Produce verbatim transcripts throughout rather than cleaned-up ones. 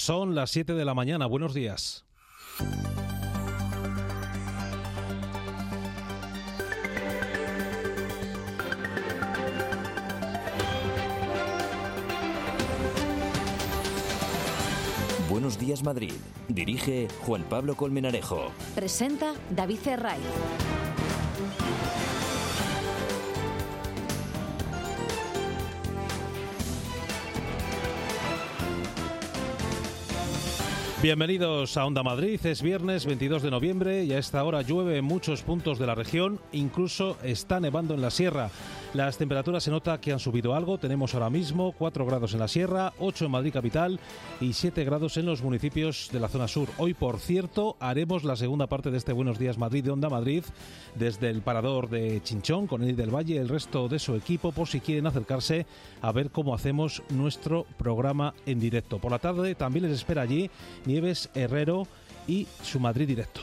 Son las siete de la mañana. Buenos días. Buenos días, Madrid. Dirige Juan Pablo Colmenarejo. Presenta David Herraiz. Bienvenidos a Onda Madrid. Es viernes veintidós de noviembre y a esta hora llueve en muchos puntos de la región, incluso está nevando en la sierra. Las temperaturas se nota que han subido algo. Tenemos ahora mismo cuatro grados en la sierra, ocho en Madrid capital y siete grados en los municipios de la zona sur. Hoy, por cierto, haremos la segunda parte de este Buenos Días Madrid de Onda Madrid desde el parador de Chinchón con Eli del Valle y el resto de su equipo, por si quieren acercarse a ver cómo hacemos nuestro programa en directo. Por la tarde también les espera allí Nieves Herrero y su Madrid Directo.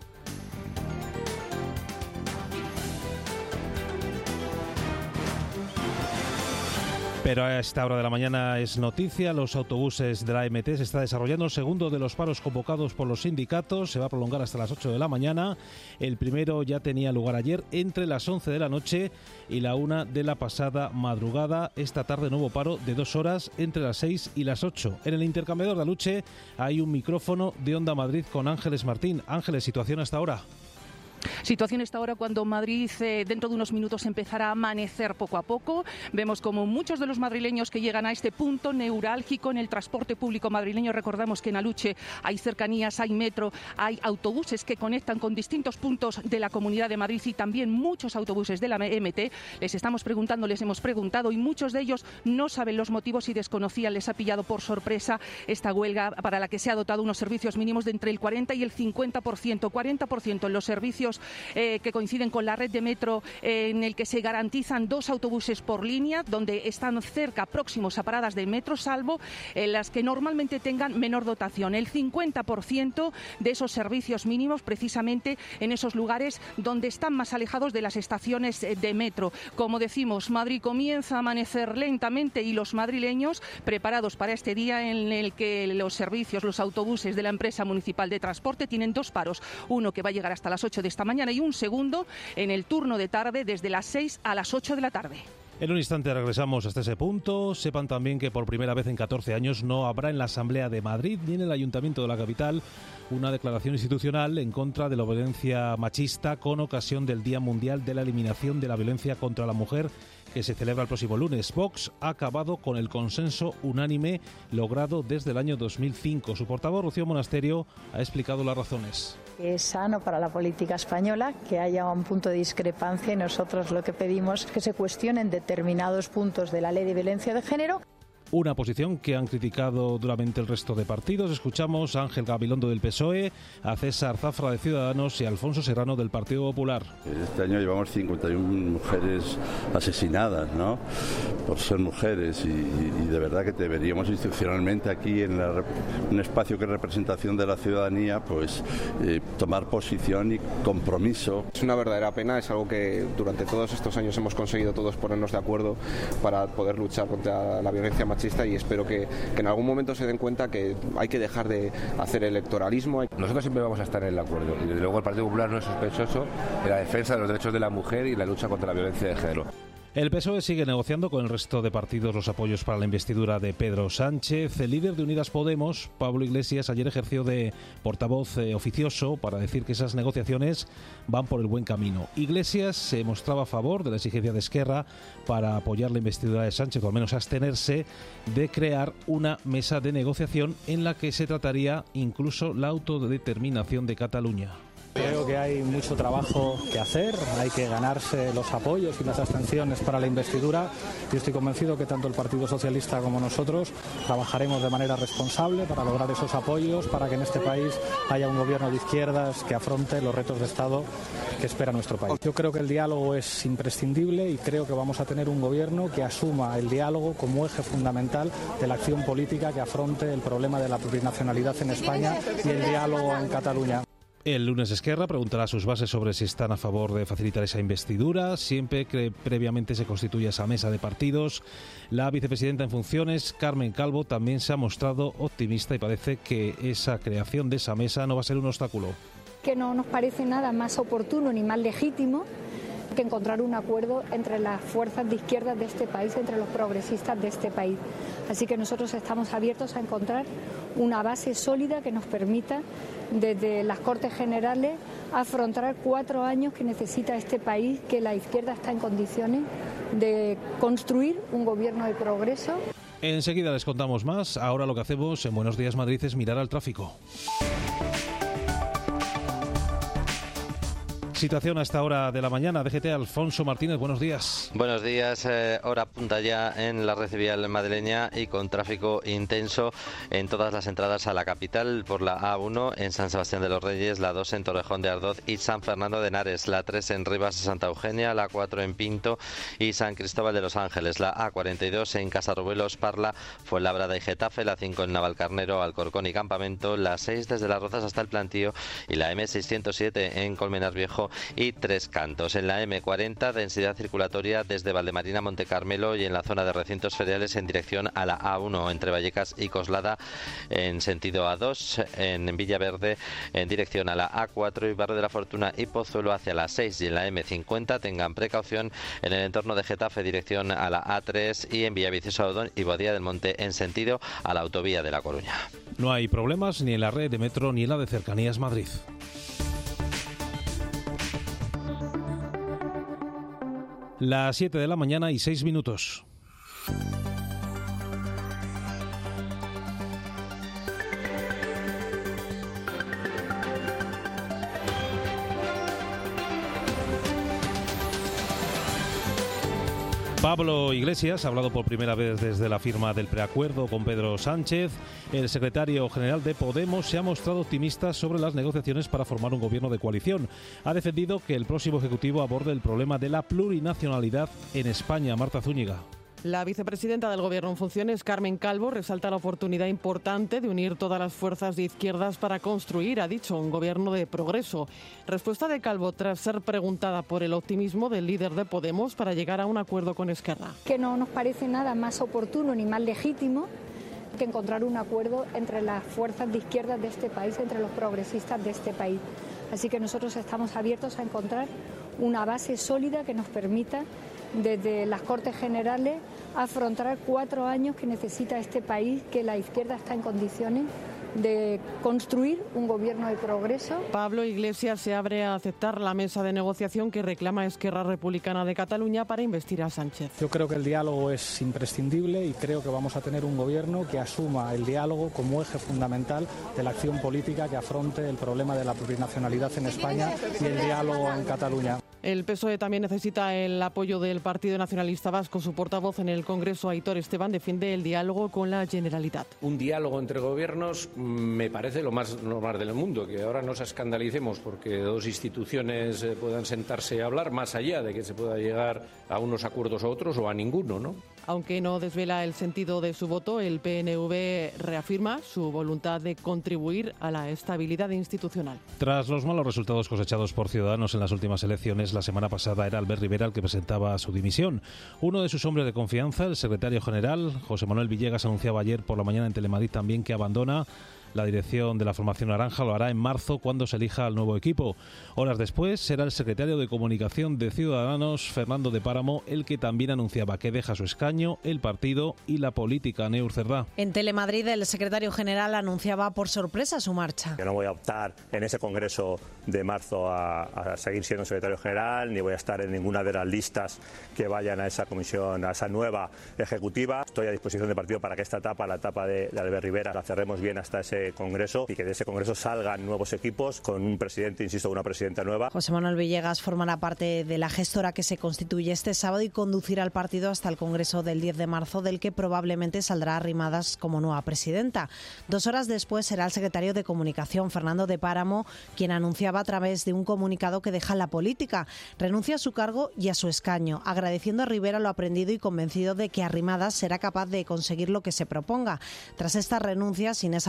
Pero a esta hora de la mañana es noticia, los autobuses de la A M T se está desarrollando el segundo de los paros convocados por los sindicatos, se va a prolongar hasta las ocho de la mañana. El primero ya tenía lugar ayer entre las once de la noche y la una de la pasada madrugada. Esta tarde nuevo paro de dos horas entre las seis y las ocho. En el intercambiador de Aluche hay un micrófono de Onda Madrid con Ángeles Martín. Ángeles, situación hasta ahora. Situación esta hora cuando Madrid eh, dentro de unos minutos empezará a amanecer poco a poco. Vemos como muchos de los madrileños que llegan a este punto neurálgico en el transporte público madrileño. Recordamos que en Aluche hay cercanías, hay metro, hay autobuses que conectan con distintos puntos de la Comunidad de Madrid y también muchos autobuses de la A M T. Les estamos preguntando, les hemos preguntado y muchos de ellos no saben los motivos y desconocían. Les ha pillado por sorpresa esta huelga para la que se ha dotado unos servicios mínimos de entre el cuarenta y el cincuenta por ciento. cuarenta por ciento en los servicios Eh, que coinciden con la red de metro, eh, en el que se garantizan dos autobuses por línea, donde están cerca, próximos a paradas del metro, salvo eh, las que normalmente tengan menor dotación. El cincuenta por ciento de esos servicios mínimos precisamente en esos lugares donde están más alejados de las estaciones de metro. Como decimos, Madrid comienza a amanecer lentamente y los madrileños preparados para este día en el que los servicios, los autobuses de la empresa municipal de transporte tienen dos paros. Uno que va a llegar hasta las ocho de esta mañana y un segundo en el turno de tarde desde las seis a las ocho de la tarde. En un instante regresamos hasta ese punto. Sepan también que por primera vez en catorce años no habrá en la Asamblea de Madrid ni en el Ayuntamiento de la capital una declaración institucional en contra de la violencia machista con ocasión del Día Mundial de la Eliminación de la Violencia contra la Mujer, que se celebra el próximo lunes. Vox ha acabado con el consenso unánime logrado desde el año dos mil cinco. Su portavoz, Rocío Monasterio, ha explicado las razones. Es sano para la política española que haya un punto de discrepancia y nosotros lo que pedimos es que se cuestionen determinados puntos de la Ley de Violencia de Género. Una posición que han criticado duramente el resto de partidos. Escuchamos a Ángel Gabilondo del P S O E, a César Zafra de Ciudadanos y a Alfonso Serrano del Partido Popular. Este año llevamos cincuenta y una mujeres asesinadas, ¿no?, por ser mujeres y, y de verdad que deberíamos institucionalmente aquí en la, un espacio que es representación de la ciudadanía, pues eh, tomar posición y compromiso. Es una verdadera pena, es algo que durante todos estos años hemos conseguido todos ponernos de acuerdo para poder luchar contra la violencia machista. Y espero que, que en algún momento se den cuenta que hay que dejar de hacer electoralismo. Nosotros siempre vamos a estar en el acuerdo y desde luego el Partido Popular no es sospechoso de la defensa de los derechos de la mujer y la lucha contra la violencia de género. El P S O E sigue negociando con el resto de partidos los apoyos para la investidura de Pedro Sánchez. El líder de Unidas Podemos, Pablo Iglesias, ayer ejerció de portavoz eh, oficioso para decir que esas negociaciones van por el buen camino. Iglesias se mostraba a favor de la exigencia de Esquerra para apoyar la investidura de Sánchez, o al menos abstenerse de crear una mesa de negociación en la que se trataría incluso la autodeterminación de Cataluña. Creo que hay mucho trabajo que hacer, hay que ganarse los apoyos y las abstenciones para la investidura y estoy convencido que tanto el Partido Socialista como nosotros trabajaremos de manera responsable para lograr esos apoyos, para que en este país haya un gobierno de izquierdas que afronte los retos de Estado que espera nuestro país. Yo creo que el diálogo es imprescindible y creo que vamos a tener un gobierno que asuma el diálogo como eje fundamental de la acción política que afronte el problema de la plurinacionalidad en España y el diálogo en Cataluña. El lunes Esquerra preguntará a sus bases sobre si están a favor de facilitar esa investidura, siempre que previamente se constituya esa mesa de partidos. La vicepresidenta en funciones, Carmen Calvo, también se ha mostrado optimista y parece que esa creación de esa mesa no va a ser un obstáculo. Que no nos parece nada más oportuno ni más legítimo que encontrar un acuerdo entre las fuerzas de izquierda de este país, entre los progresistas de este país. Así que nosotros estamos abiertos a encontrar una base sólida que nos permita, desde las Cortes Generales, afrontar cuatro años que necesita este país, que la izquierda está en condiciones de construir un gobierno de progreso. Enseguida les contamos más. Ahora lo que hacemos en Buenos Días Madrid es mirar al tráfico. Situación a esta hora de la mañana. D G T, Alfonso Martínez, buenos días. Buenos días, eh, hora punta ya en la red vial madrileña y con tráfico intenso en todas las entradas a la capital, por la A uno en San Sebastián de los Reyes, la dos en Torrejón de Ardoz y San Fernando de Henares, la tres en Rivas de Santa Eugenia, la cuatro en Pinto y San Cristóbal de los Ángeles, la A cuarenta y dos en Casarrubelos, Parla, Fuenlabrada y Getafe, la cinco en Navalcarnero, Alcorcón y Campamento, la seis desde Las Rozas hasta el Plantío y la M seiscientos siete en Colmenar Viejo y Tres Cantos. En la M cuarenta, densidad circulatoria desde Valdemarina a Montecarmelo y en la zona de recintos feriales en dirección a la A uno entre Vallecas y Coslada en sentido A dos, en Villaverde en dirección a la A cuatro y Barrio de la Fortuna y Pozuelo hacia la seis, y en la M cincuenta tengan precaución en el entorno de Getafe dirección a la A tres y en Villaviciosa Odón y Boadilla del Monte en sentido a la autovía de La Coruña. No hay problemas ni en la red de metro ni en la de Cercanías Madrid. Las siete de la mañana y seis minutos. Pablo Iglesias ha hablado por primera vez desde la firma del preacuerdo con Pedro Sánchez. El secretario general de Podemos se ha mostrado optimista sobre las negociaciones para formar un gobierno de coalición. Ha defendido que el próximo Ejecutivo aborde el problema de la plurinacionalidad en España. Marta Zúñiga. La vicepresidenta del Gobierno en funciones, Carmen Calvo, resalta la oportunidad importante de unir todas las fuerzas de izquierdas para construir, ha dicho, un gobierno de progreso. Respuesta de Calvo tras ser preguntada por el optimismo del líder de Podemos para llegar a un acuerdo con Esquerra. Que no nos parece nada más oportuno ni más legítimo que encontrar un acuerdo entre las fuerzas de izquierdas de este país, entre los progresistas de este país. Así que nosotros estamos abiertos a encontrar una base sólida que nos permita, desde las Cortes Generales, afrontar cuatro años que necesita este país, que la izquierda está en condiciones de construir un gobierno de progreso. Pablo Iglesias se abre a aceptar la mesa de negociación que reclama Esquerra Republicana de Cataluña para investir a Sánchez. Yo creo que el diálogo es imprescindible y creo que vamos a tener un gobierno que asuma el diálogo como eje fundamental de la acción política que afronte el problema de la plurinacionalidad en España y el diálogo en Cataluña. El P S O E también necesita el apoyo del Partido Nacionalista Vasco. Su portavoz en el Congreso, Aitor Esteban, defiende el diálogo con la Generalitat. Un diálogo entre gobiernos me parece lo más normal del mundo, que ahora nos escandalicemos porque dos instituciones puedan sentarse a hablar, más allá de que se pueda llegar a unos acuerdos a otros o a ninguno, ¿no? Aunque no desvela el sentido de su voto, el P N V reafirma su voluntad de contribuir a la estabilidad institucional. Tras los malos resultados cosechados por Ciudadanos en las últimas elecciones, la semana pasada era Albert Rivera el que presentaba su dimisión. Uno de sus hombres de confianza, el secretario general, José Manuel Villegas, anunciaba ayer por la mañana en Telemadrid también que abandona la dirección de la formación naranja. Lo hará en marzo cuando se elija al nuevo equipo. Horas después será el secretario de Comunicación de Ciudadanos, Fernando de Páramo, el que también anunciaba que deja su escaño, el partido y la política. Neur Cerdá. En Telemadrid el secretario general anunciaba por sorpresa su marcha. Yo no voy a optar en ese congreso de marzo a, a seguir siendo secretario general, ni voy a estar en ninguna de las listas que vayan a esa comisión, a esa nueva ejecutiva. Estoy a disposición del partido para que esta etapa, la etapa de, de Albert Rivera, la cerremos bien hasta ese congreso y que de ese congreso salgan nuevos equipos con un presidente, insisto, una presidenta nueva. José Manuel Villegas formará parte de la gestora que se constituye este sábado y conducirá al partido hasta el congreso del diez de marzo, del que probablemente saldrá Arrimadas como nueva presidenta. Dos horas después será el secretario de Comunicación, Fernando de Páramo, quien anunciaba a través de un comunicado que deja la política, renuncia a su cargo y a su escaño, agradeciendo a Rivera lo aprendido y convencido de que Arrimadas será capaz de conseguir lo que se proponga. Tras esta renuncia, Inés Arrimadas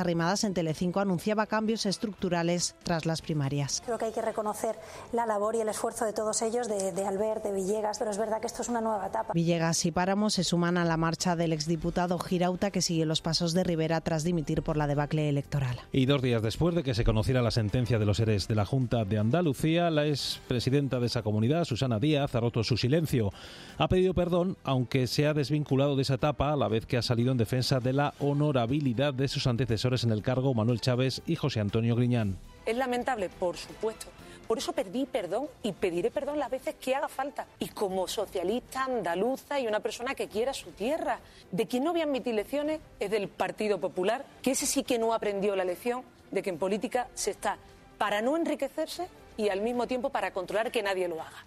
en Telecinco anunciaba cambios estructurales tras las primarias. Creo que hay que reconocer la labor y el esfuerzo de todos ellos, de, de Albert, de Villegas, pero es verdad que esto es una nueva etapa. Villegas y Páramo se suman a la marcha del exdiputado Girauta, que sigue los pasos de Rivera tras dimitir por la debacle electoral. Y dos días después de que se conociera la sentencia de los eres de la Junta de Andalucía, la expresidenta de esa comunidad, Susana Díaz, ha roto su silencio. Ha pedido perdón, aunque se ha desvinculado de esa etapa a la vez que ha salido en defensa de la honorabilidad de sus antecesores en el cargo, Manuel Chávez y José Antonio Griñán. Es lamentable, por supuesto. Por eso pedí perdón y pediré perdón las veces que haga falta. Y como socialista andaluza y una persona que quiera su tierra, de quien no voy a admitir lecciones es del Partido Popular, que ese sí que no aprendió la lección de que en política se está para no enriquecerse y al mismo tiempo para controlar que nadie lo haga.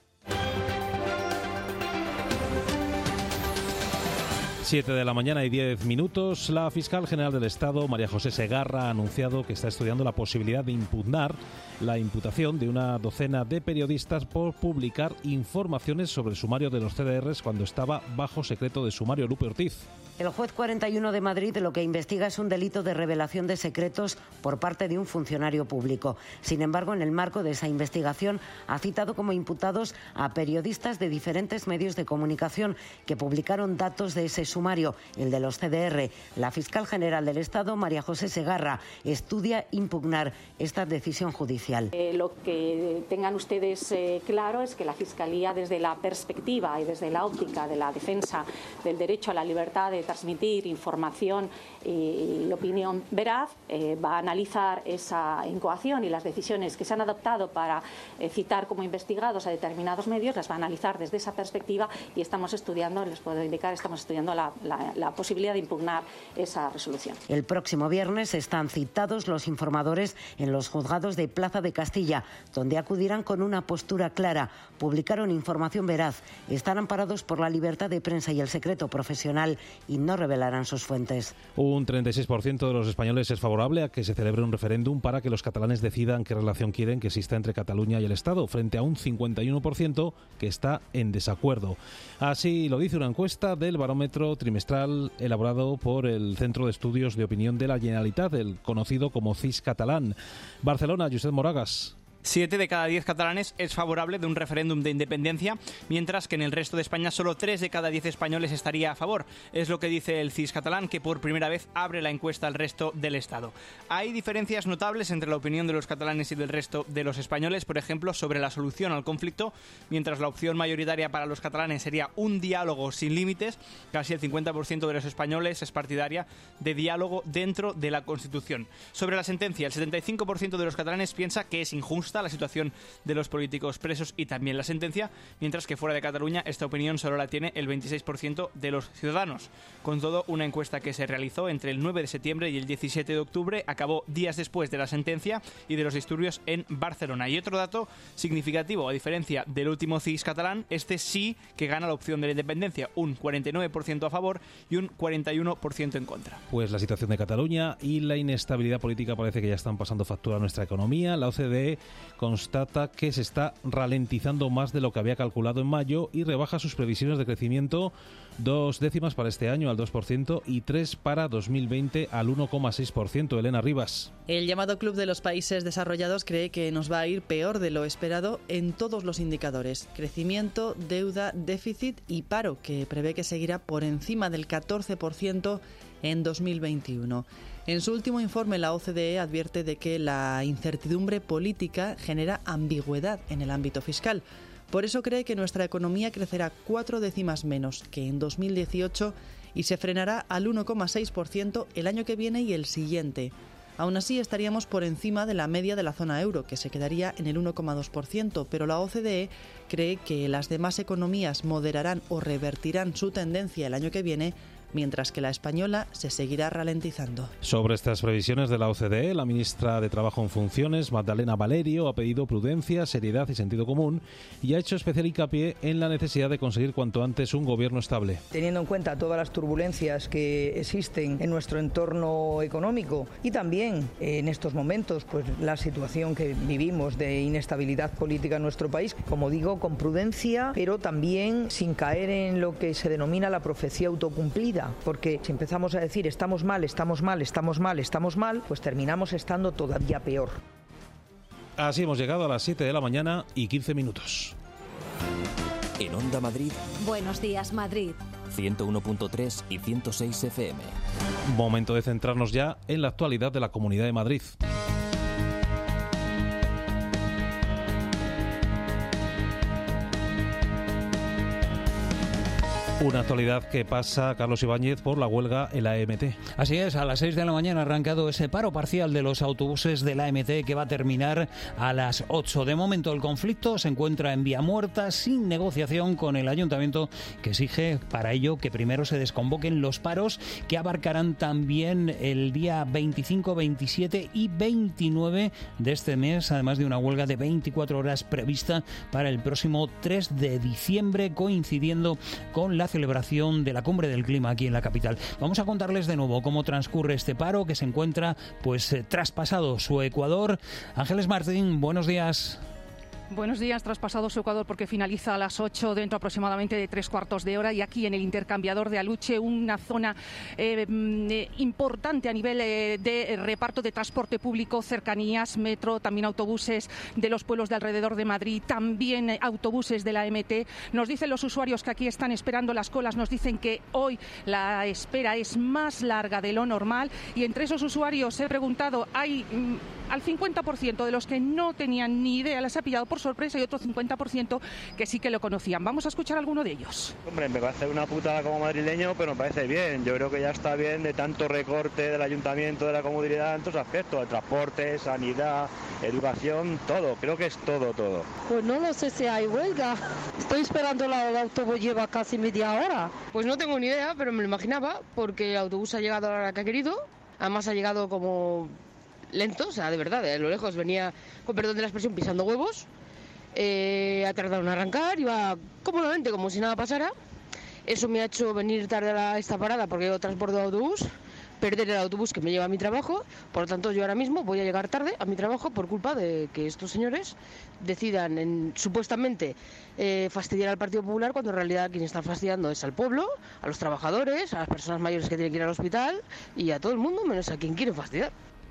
siete de la mañana y diez minutos. La fiscal general del Estado, María José Segarra, ha anunciado que está estudiando la posibilidad de impugnar la imputación de una docena de periodistas por publicar informaciones sobre el sumario de los C D Rs cuando estaba bajo secreto de sumario. Lupe Ortiz. El juez cuarenta y uno de Madrid lo que investiga es un delito de revelación de secretos por parte de un funcionario público. Sin embargo, en el marco de esa investigación ha citado como imputados a periodistas de diferentes medios de comunicación que publicaron datos de ese sumario, el de los C D R. La fiscal general del Estado, María José Segarra, estudia impugnar esta decisión judicial. Eh, lo que tengan ustedes eh, claro es que la Fiscalía, desde la perspectiva y desde la óptica de la defensa del derecho a la libertad de transmitir información y opinión veraz, eh, va a analizar esa incoación y las decisiones que se han adoptado para eh, citar como investigados a determinados medios, las va a analizar desde esa perspectiva y estamos estudiando, les puedo indicar, estamos estudiando la, la, la posibilidad de impugnar esa resolución. El próximo viernes están citados los informadores en los juzgados de Plaza de Castilla, donde acudirán con una postura clara. Publicaron información veraz, están amparados por la libertad de prensa y el secreto profesional y no revelarán sus fuentes. Un treinta y seis por ciento de los españoles es favorable a que se celebre un referéndum para que los catalanes decidan qué relación quieren que exista entre Cataluña y el Estado, frente a un cincuenta y uno por ciento que está en desacuerdo. Así lo dice una encuesta del barómetro trimestral elaborado por el Centro de Estudios de Opinión de la Generalitat, el conocido como C I S catalán. Barcelona, Josep Moragas. Siete de cada diez catalanes es favorable de un referéndum de independencia, mientras que en el resto de España solo tres de cada diez españoles estaría a favor. Es lo que dice el C I S catalán, que por primera vez abre la encuesta al resto del Estado. Hay diferencias notables entre la opinión de los catalanes y del resto de los españoles, por ejemplo, sobre la solución al conflicto, mientras la opción mayoritaria para los catalanes sería un diálogo sin límites. Casi el cincuenta por ciento de los españoles es partidaria de diálogo dentro de la Constitución. Sobre la sentencia, el setenta y cinco por ciento de los catalanes piensa que es injusta la situación de los políticos presos y también la sentencia, mientras que fuera de Cataluña esta opinión solo la tiene el veintiséis por ciento de los ciudadanos. Con todo, una encuesta que se realizó entre el nueve de septiembre y el diecisiete de octubre acabó días después de la sentencia y de los disturbios en Barcelona. Y otro dato significativo, a diferencia del último C I S catalán, este sí que gana la opción de la independencia, un cuarenta y nueve por ciento a favor y un cuarenta y uno por ciento en contra. Pues la situación de Cataluña y la inestabilidad política parece que ya están pasando factura a nuestra economía. La O C D E constata que se está ralentizando más de lo que había calculado en mayo y rebaja sus previsiones de crecimiento dos décimas para este año al dos por ciento y tres para dos mil veinte al uno coma seis por ciento. Elena Rivas. El llamado Club de los Países Desarrollados cree que nos va a ir peor de lo esperado en todos los indicadores: crecimiento, deuda, déficit y paro, que prevé que seguirá por encima del catorce por ciento en dos mil veintiuno. En su último informe, la O C D E advierte de que la incertidumbre política genera ambigüedad en el ámbito fiscal. Por eso cree que nuestra economía crecerá cuatro décimas menos que en dos mil dieciocho y se frenará al uno coma seis por ciento el año que viene y el siguiente. Aún así, estaríamos por encima de la media de la zona euro, que se quedaría en el uno coma dos por ciento, pero la O C D E cree que las demás economías moderarán o revertirán su tendencia el año que viene, mientras que la española se seguirá ralentizando. Sobre estas previsiones de la O C D E, la ministra de Trabajo en funciones, Magdalena Valerio, ha pedido prudencia, seriedad y sentido común y ha hecho especial hincapié en la necesidad de conseguir cuanto antes un gobierno estable. Teniendo en cuenta todas las turbulencias que existen en nuestro entorno económico y también en estos momentos pues la situación que vivimos de inestabilidad política en nuestro país, como digo, con prudencia, pero también sin caer en lo que se denomina la profecía autocumplida, nada, porque si empezamos a decir estamos mal, estamos mal, estamos mal, estamos mal, pues terminamos estando todavía peor. Así hemos llegado a las siete de la mañana y quince minutos. En Onda Madrid. Buenos días, Madrid. ciento uno punto tres y ciento seis F M. Momento de centrarnos ya en la actualidad de la Comunidad de Madrid. Una actualidad que pasa, Carlos Ibáñez, por la huelga en la A M T. Así es, a las seis de la mañana ha arrancado ese paro parcial de los autobuses de la A M T que va a terminar a las ocho. De momento el conflicto se encuentra en vía muerta, sin negociación con el ayuntamiento, que exige para ello que primero se desconvoquen los paros que abarcarán también el día veinticinco, veintisiete y veintinueve de este mes, además de una huelga de veinticuatro horas prevista para el próximo tres de diciembre, coincidiendo con la celebración de la Cumbre del Clima aquí en la capital. Vamos a contarles de nuevo cómo transcurre este paro que se encuentra pues eh, traspasado su Ecuador. Ángeles Martín, buenos días. Buenos días, traspasado su Ecuador porque finaliza a las ocho dentro aproximadamente de tres cuartos de hora y aquí en el intercambiador de Aluche, una zona eh, eh, importante a nivel eh, de reparto de transporte público, cercanías, metro, también autobuses de los pueblos de alrededor de Madrid, también eh, autobuses de la A M T. Nos dicen los usuarios que aquí están esperando las colas, nos dicen que hoy la espera es más larga de lo normal y entre esos usuarios he preguntado, hay mm, al cincuenta por ciento de los que no tenían ni idea, les ha pillado por sorpresa y otro cincuenta por ciento que sí que lo conocían. Vamos a escuchar a alguno de ellos. Hombre, me parece una putada como madrileño, pero me parece bien. Yo creo que ya está bien de tanto recorte del ayuntamiento, de la comunidad en todos aspectos, de transporte, sanidad, educación, todo. Creo que es todo, todo. Pues no lo sé si hay huelga. Estoy esperando el autobús, lleva casi media hora. Pues no tengo ni idea, pero me lo imaginaba, porque el autobús ha llegado a la hora que ha querido. Además ha llegado como lento, o sea, de verdad, de lo lejos venía, con perdón de la expresión, pisando huevos. Eh, ha tardado en arrancar, iba cómodamente como si nada pasara. Eso me ha hecho venir tarde a esta parada porque yo transporto de autobús, perder el autobús que me lleva a mi trabajo. Por lo tanto, yo ahora mismo voy a llegar tarde a mi trabajo por culpa de que estos señores decidan en, supuestamente eh, fastidiar al Partido Popular, cuando en realidad quien está fastidiando es al pueblo, a los trabajadores, a las personas mayores que tienen que ir al hospital y a todo el mundo, menos a quien quieren fastidiar.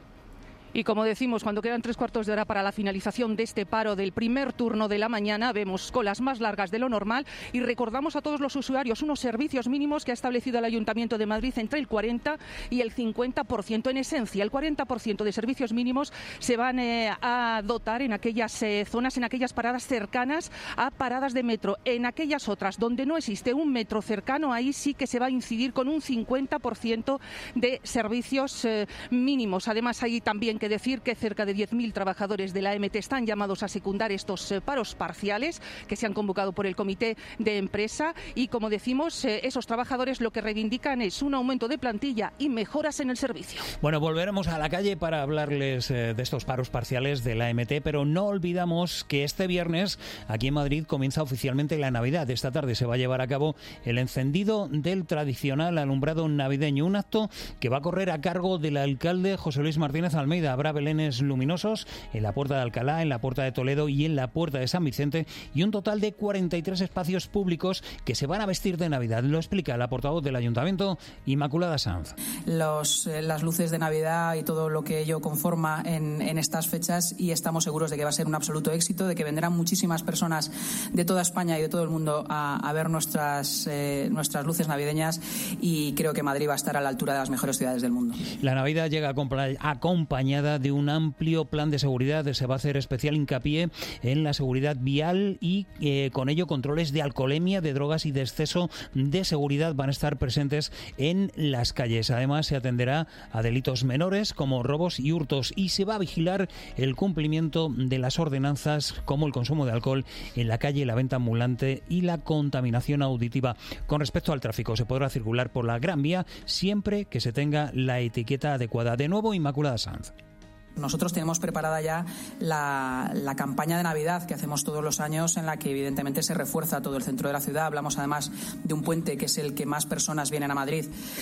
Y como decimos, cuando quedan tres cuartos de hora para la finalización de este paro del primer turno de la mañana, vemos colas más largas de lo normal y recordamos a todos los usuarios unos servicios mínimos que ha establecido el Ayuntamiento de Madrid entre el cuarenta y el cincuenta por ciento. En esencia, el cuarenta por ciento de servicios mínimos se van eh, a dotar en aquellas eh, zonas, en aquellas paradas cercanas a paradas de metro. En aquellas otras donde no existe un metro cercano, ahí sí que se va a incidir con un cincuenta por ciento de servicios eh, mínimos. Además, hay también que decir que cerca de diez mil trabajadores de la A M T están llamados a secundar estos eh, paros parciales que se han convocado por el comité de empresa y, como decimos, eh, esos trabajadores lo que reivindican es un aumento de plantilla y mejoras en el servicio. Bueno, volveremos a la calle para hablarles eh, de estos paros parciales de la A M T, pero no olvidamos que este viernes aquí en Madrid comienza oficialmente la Navidad. Esta tarde se va a llevar a cabo el encendido del tradicional alumbrado navideño, un acto que va a correr a cargo del alcalde José Luis Martínez Almeida. Habrá belenes luminosos en la Puerta de Alcalá, en la Puerta de Toledo y en la Puerta de San Vicente y un total de cuarenta y tres espacios públicos que se van a vestir de Navidad. Lo explica la portavoz del Ayuntamiento, Inmaculada Sanz. Los, eh, las luces de Navidad y todo lo que ello conforma en, en estas fechas, y estamos seguros de que va a ser un absoluto éxito, de que vendrán muchísimas personas de toda España y de todo el mundo a, a ver nuestras, eh, nuestras luces navideñas, y creo que Madrid va a estar a la altura de las mejores ciudades del mundo. La Navidad llega acompañada de un amplio plan de seguridad. Se va a hacer especial hincapié en la seguridad vial y eh, con ello controles de alcoholemia, de drogas y de exceso de seguridad van a estar presentes en las calles. Además, se atenderá a delitos menores como robos y hurtos y se va a vigilar el cumplimiento de las ordenanzas como el consumo de alcohol en la calle, la venta ambulante y la contaminación auditiva. Con respecto al tráfico, se podrá circular por la Gran Vía siempre que se tenga la etiqueta adecuada. De nuevo, Inmaculada Sanz. Nosotros tenemos preparada ya la, la campaña de Navidad que hacemos todos los años, en la que evidentemente se refuerza todo el centro de la ciudad. Hablamos además de un puente que es el que más personas vienen a Madrid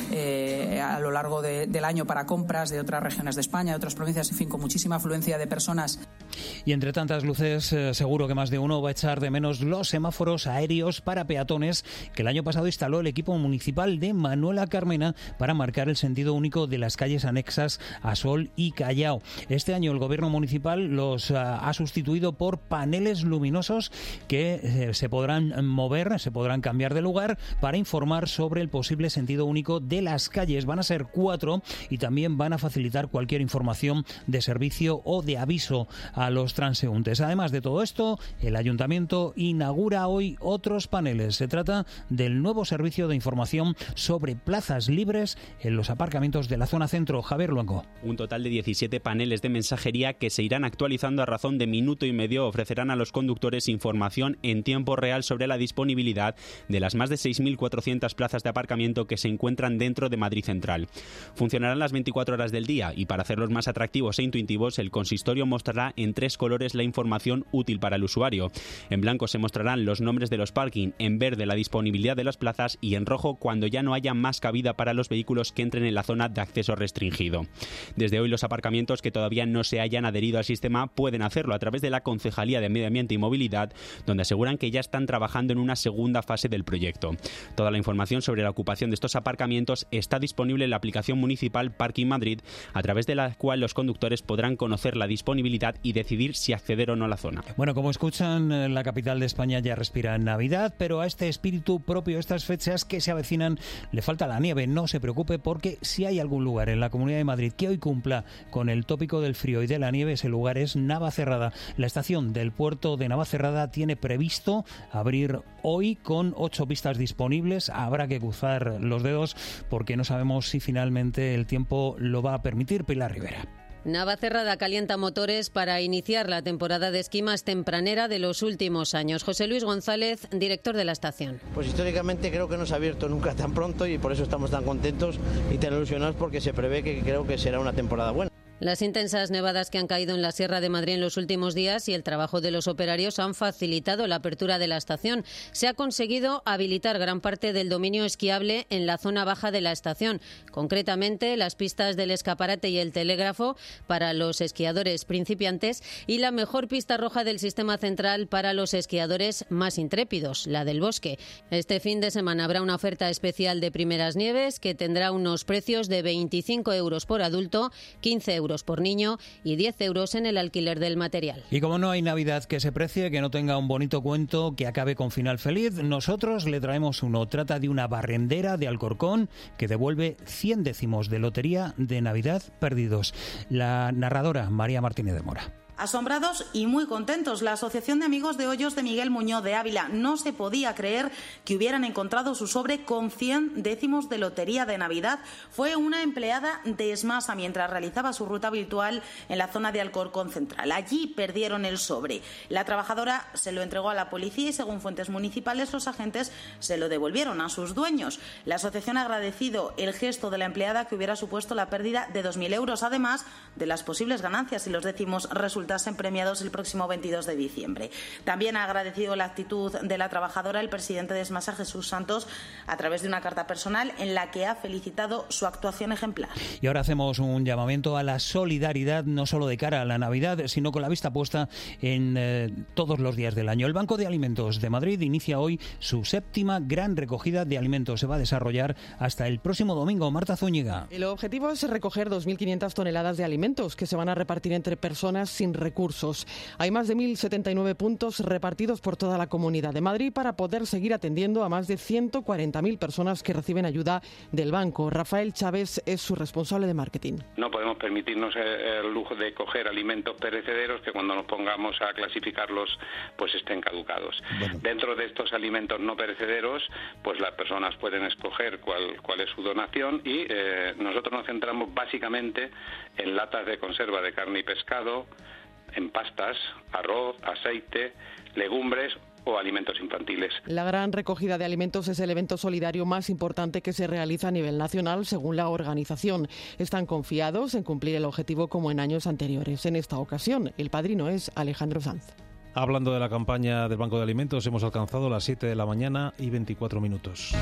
eh, a lo largo de, del año para compras de otras regiones de España, de otras provincias, en fin, con muchísima afluencia de personas. Y entre tantas luces, eh, seguro que más de uno va a echar de menos los semáforos aéreos para peatones que el año pasado instaló el equipo municipal de Manuela Carmena para marcar el sentido único de las calles anexas a Sol y Callao. Este año el gobierno municipal los uh, ha sustituido por paneles luminosos que eh, se podrán mover, se podrán cambiar de lugar para informar sobre el posible sentido único de las calles. Van a ser cuatro y también van a facilitar cualquier información de servicio o de aviso a los transeúntes. Además de todo esto, el ayuntamiento inaugura hoy otros paneles. Se trata del nuevo servicio de información sobre plazas libres en los aparcamientos de la zona centro. Javier Luengo. Un total de diecisiete paneles de mensajería que se irán actualizando a razón de minuto y medio ofrecerán a los conductores información en tiempo real sobre la disponibilidad de las más de seis mil cuatrocientas plazas de aparcamiento que se encuentran dentro de Madrid Central. Funcionarán las veinticuatro horas del día y para hacerlos más atractivos e intuitivos, el consistorio mostrará en tres colores la información útil para el usuario. En blanco se mostrarán los nombres de los parking, en verde la disponibilidad de las plazas y en rojo cuando ya no haya más cabida para los vehículos que entren en la zona de acceso restringido. Desde hoy los aparcamientos que todavía no se hayan adherido al sistema pueden hacerlo a través de la Concejalía de Medio Ambiente y Movilidad, donde aseguran que ya están trabajando en una segunda fase del proyecto. Toda la información sobre la ocupación de estos aparcamientos está disponible en la aplicación municipal Parking Madrid, a través de la cual los conductores podrán conocer la disponibilidad y decidir si acceder o no a la zona. Bueno, como escuchan, la capital de España ya respira en Navidad, pero a este espíritu propio, estas fechas que se avecinan, le falta la nieve. No se preocupe, porque si hay algún lugar en la Comunidad de Madrid que hoy cumpla con el tópico del frío y de la nieve, ese lugar es Navacerrada. La estación del puerto de Navacerrada tiene previsto abrir hoy con ocho pistas disponibles. Habrá que cruzar los dedos porque no sabemos si finalmente el tiempo lo va a permitir. Pilar Rivera. Navacerrada calienta motores para iniciar la temporada de esquí más tempranera de los últimos años. José Luis González, director de la estación. Pues históricamente creo que no se ha abierto nunca tan pronto y por eso estamos tan contentos y tan ilusionados, porque se prevé que creo que será una temporada buena. Las intensas nevadas que han caído en la Sierra de Madrid en los últimos días y el trabajo de los operarios han facilitado la apertura de la estación. Se ha conseguido habilitar gran parte del dominio esquiable en la zona baja de la estación, concretamente las pistas del Escaparate y el Telégrafo para los esquiadores principiantes y la mejor pista roja del sistema central para los esquiadores más intrépidos, la del Bosque. Este fin de semana habrá una oferta especial de primeras nieves que tendrá unos precios de veinticinco euros por adulto, quince euros por niño y diez euros en el alquiler del material. Y como no hay Navidad que se precie, que no tenga un bonito cuento que acabe con final feliz, nosotros le traemos uno. Trata de una barrendera de Alcorcón que devuelve cien décimos de lotería de Navidad perdidos. La narradora María Martínez de Mora. Asombrados y muy contentos, la Asociación de Amigos de Hoyos de Miguel Muñoz de Ávila no se podía creer que hubieran encontrado su sobre con cien décimos de lotería de Navidad. Fue una empleada de Esmasa mientras realizaba su ruta habitual en la zona de Alcorcón Central. Allí perdieron el sobre. La trabajadora se lo entregó a la policía y, según fuentes municipales, los agentes se lo devolvieron a sus dueños. La asociación ha agradecido el gesto de la empleada, que hubiera supuesto la pérdida de dos mil euros, además de las posibles ganancias si los décimos resultasen premiados el próximo veintidós de diciembre. También ha agradecido la actitud de la trabajadora el presidente de Esmasa, Jesús Santos, a través de una carta personal en la que ha felicitado su actuación ejemplar. Y ahora hacemos un llamamiento a la solidaridad, no solo de cara a la Navidad, sino con la vista puesta en eh, todos los días del año. El Banco de Alimentos de Madrid inicia hoy su séptima gran recogida de alimentos. Se va a desarrollar hasta el próximo domingo. Marta Zúñiga. El objetivo es recoger dos mil quinientas toneladas de alimentos que se van a repartir entre personas sin recursos. Hay más de mil setenta y nueve puntos repartidos por toda la Comunidad de Madrid para poder seguir atendiendo a más de ciento cuarenta mil personas que reciben ayuda del banco. Rafael Chávez es su responsable de marketing. No podemos permitirnos el lujo de coger alimentos perecederos que cuando nos pongamos a clasificarlos pues estén caducados. Bueno. Dentro de estos alimentos no perecederos, pues las personas pueden escoger cuál, cuál es su donación y eh, nosotros nos centramos básicamente en latas de conserva de carne y pescado, en pastas, arroz, aceite, legumbres o alimentos infantiles. La gran recogida de alimentos es el evento solidario más importante que se realiza a nivel nacional, según la organización. Están confiados en cumplir el objetivo como en años anteriores. En esta ocasión, el padrino es Alejandro Sanz. Hablando de la campaña del Banco de Alimentos, hemos alcanzado las siete de la mañana y veinticuatro minutos.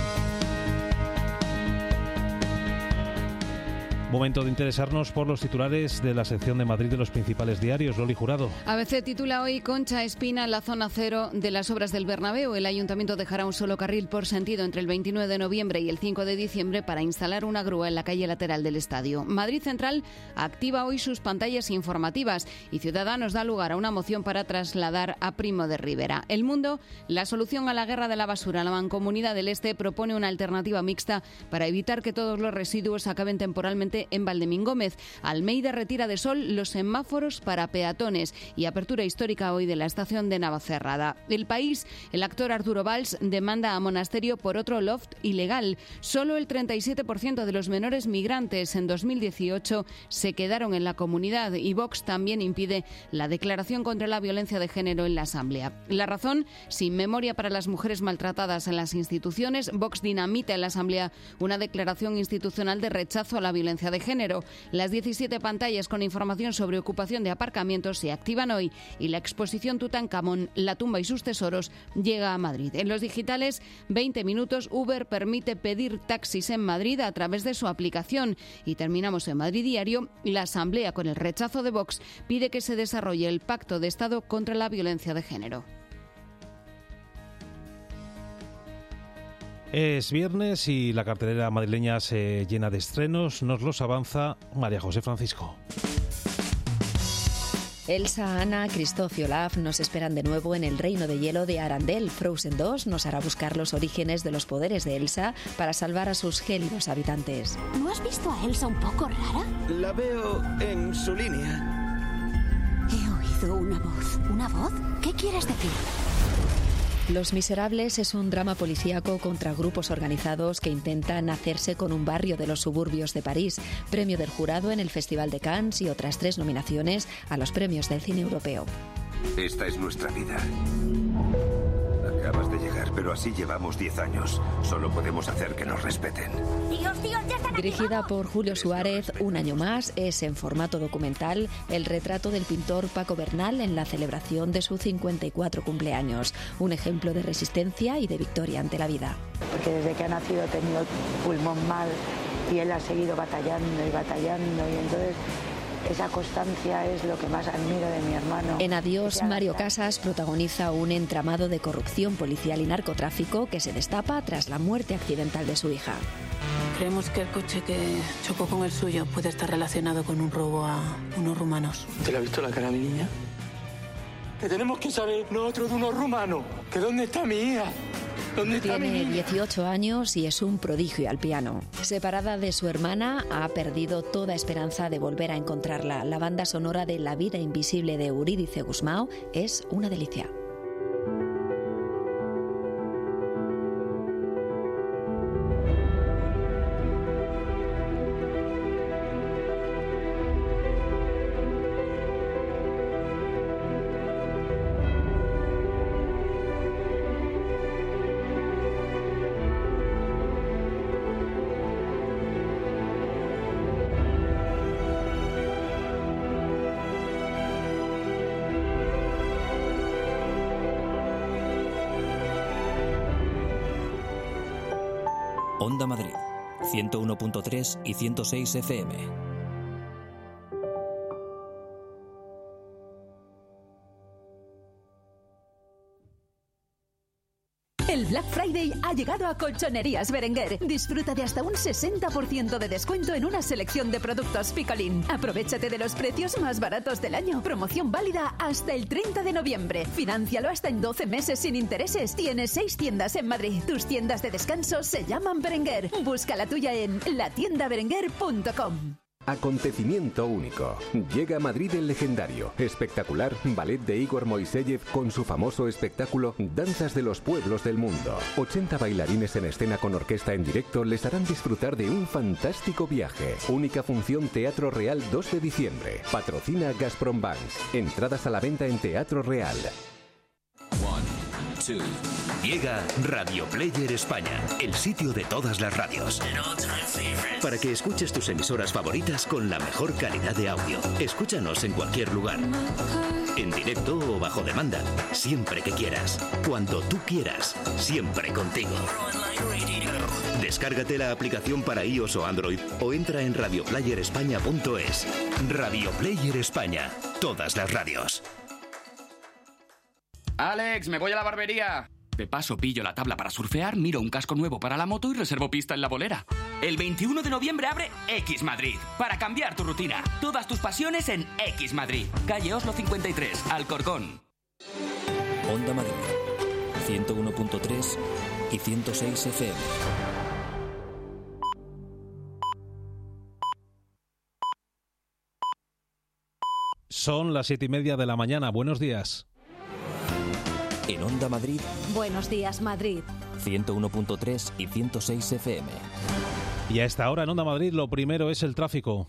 Momento de interesarnos por los titulares de la sección de Madrid de los principales diarios. Loli Jurado. A B C titula hoy: Concha Espina, la zona cero de las obras del Bernabéu. El Ayuntamiento dejará un solo carril por sentido entre el veintinueve de noviembre y el cinco de diciembre para instalar una grúa en la calle lateral del estadio. Madrid Central activa hoy sus pantallas informativas y Ciudadanos da lugar a una moción para trasladar a Primo de Rivera. El Mundo: la solución a la guerra de la basura. La Mancomunidad del Este propone una alternativa mixta para evitar que todos los residuos acaben temporalmente en Valdemín Gómez. Almeida retira de Sol los semáforos para peatones y apertura histórica hoy de la estación de Navacerrada. El País: el actor Arturo Valls demanda a Monasterio por otro loft ilegal. Solo el treinta y siete por ciento de los menores migrantes en dos mil dieciocho se quedaron en la comunidad y Vox también impide la declaración contra la violencia de género en la Asamblea. La Razón: sin memoria para las mujeres maltratadas en las instituciones. Vox dinamita en la Asamblea una declaración institucional de rechazo a la violencia de género. Las diecisiete pantallas con información sobre ocupación de aparcamientos se activan hoy y la exposición Tutankamón, la tumba y sus tesoros llega a Madrid. En los digitales, veinte minutos, Uber permite pedir taxis en Madrid a través de su aplicación. Y terminamos en Madrid Diario: la Asamblea, con el rechazo de Vox, pide que se desarrolle el Pacto de Estado contra la violencia de género. Es viernes y la cartelera madrileña se llena de estrenos. Nos los avanza María José Francisco. Elsa, Anna, Christoph y Olaf nos esperan de nuevo en el reino de hielo de Arandel. Frozen dos nos hará buscar los orígenes de los poderes de Elsa para salvar a sus gélidos habitantes. ¿No has visto a Elsa un poco rara? La veo en su línea. He oído una voz. ¿Una voz? ¿Qué quieres decir? Los Miserables es un drama policíaco contra grupos organizados que intentan hacerse con un barrio de los suburbios de París. Premio del jurado en el Festival de Cannes y otras tres nominaciones a los premios del cine europeo. Esta es nuestra vida. Acabas de llegar, pero así llevamos diez años. Solo podemos hacer que nos respeten. Dios, Dios, ya están Dirigida aquí, por Julio Suárez, un año más, es en formato documental el retrato del pintor Paco Bernal en la celebración de su cincuenta y cuatro cumpleaños. Un ejemplo de resistencia y de victoria ante la vida. Porque desde que ha nacido ha tenido el pulmón mal y él ha seguido batallando y batallando y entonces esa constancia es lo que más admiro de mi hermano. En Adiós, Mario Casas protagoniza un entramado de corrupción policial y narcotráfico que se destapa tras la muerte accidental de su hija. Creemos que el coche que chocó con el suyo puede estar relacionado con un robo a unos rumanos. ¿Te le ha visto la cara a mi niña? Que tenemos que saber nosotros de unos rumanos. ¿Que dónde está mi hija? ¿Dónde está mi Tiene niña? dieciocho años y es un prodigio al piano. Separada de su hermana, ha perdido toda esperanza de volver a encontrarla. La banda sonora de La vida invisible de Eurídice Gusmao es una delicia. Onda Madrid, ciento uno punto tres y ciento seis F M. El Black Friday ha llegado a Colchonerías Berenguer. Disfruta de hasta un sesenta por ciento de descuento en una selección de productos Picolín. Aprovéchate de los precios más baratos del año. Promoción válida hasta el treinta de noviembre. Financialo hasta en doce meses sin intereses. Tienes seis tiendas en Madrid. Tus tiendas de descanso se llaman Berenguer. Busca la tuya en la tienda berenguer punto com. Acontecimiento único. Llega a Madrid el legendario, espectacular ballet de Igor Moiseyev con su famoso espectáculo Danzas de los Pueblos del Mundo. ochenta bailarines en escena con orquesta en directo les harán disfrutar de un fantástico viaje. Única función Teatro Real dos de diciembre. Patrocina Gazprom Bank. Entradas a la venta en Teatro Real. two. Llega Radio Player España, el sitio de todas las radios. Para que escuches tus emisoras favoritas con la mejor calidad de audio. Escúchanos en cualquier lugar. En directo o bajo demanda. Siempre que quieras. Cuando tú quieras. Siempre contigo. Descárgate la aplicación para iOS o Android o entra en radio player españa punto es. Radio Player España. Todas las radios. Alex, me voy a la barbería. De paso pillo la tabla para surfear, miro un casco nuevo para la moto y reservo pista en La Bolera. El veintiuno de noviembre abre X Madrid, para cambiar tu rutina. Todas tus pasiones en X Madrid. Calle Oslo cincuenta y tres, Alcorcón. Onda Madrid, ciento uno punto tres y ciento seis F M. Son las siete y media de la mañana. Buenos días. En Onda Madrid, Buenos días, Madrid. ciento uno punto tres y ciento seis F M. Y a esta hora en Onda Madrid lo primero es el tráfico.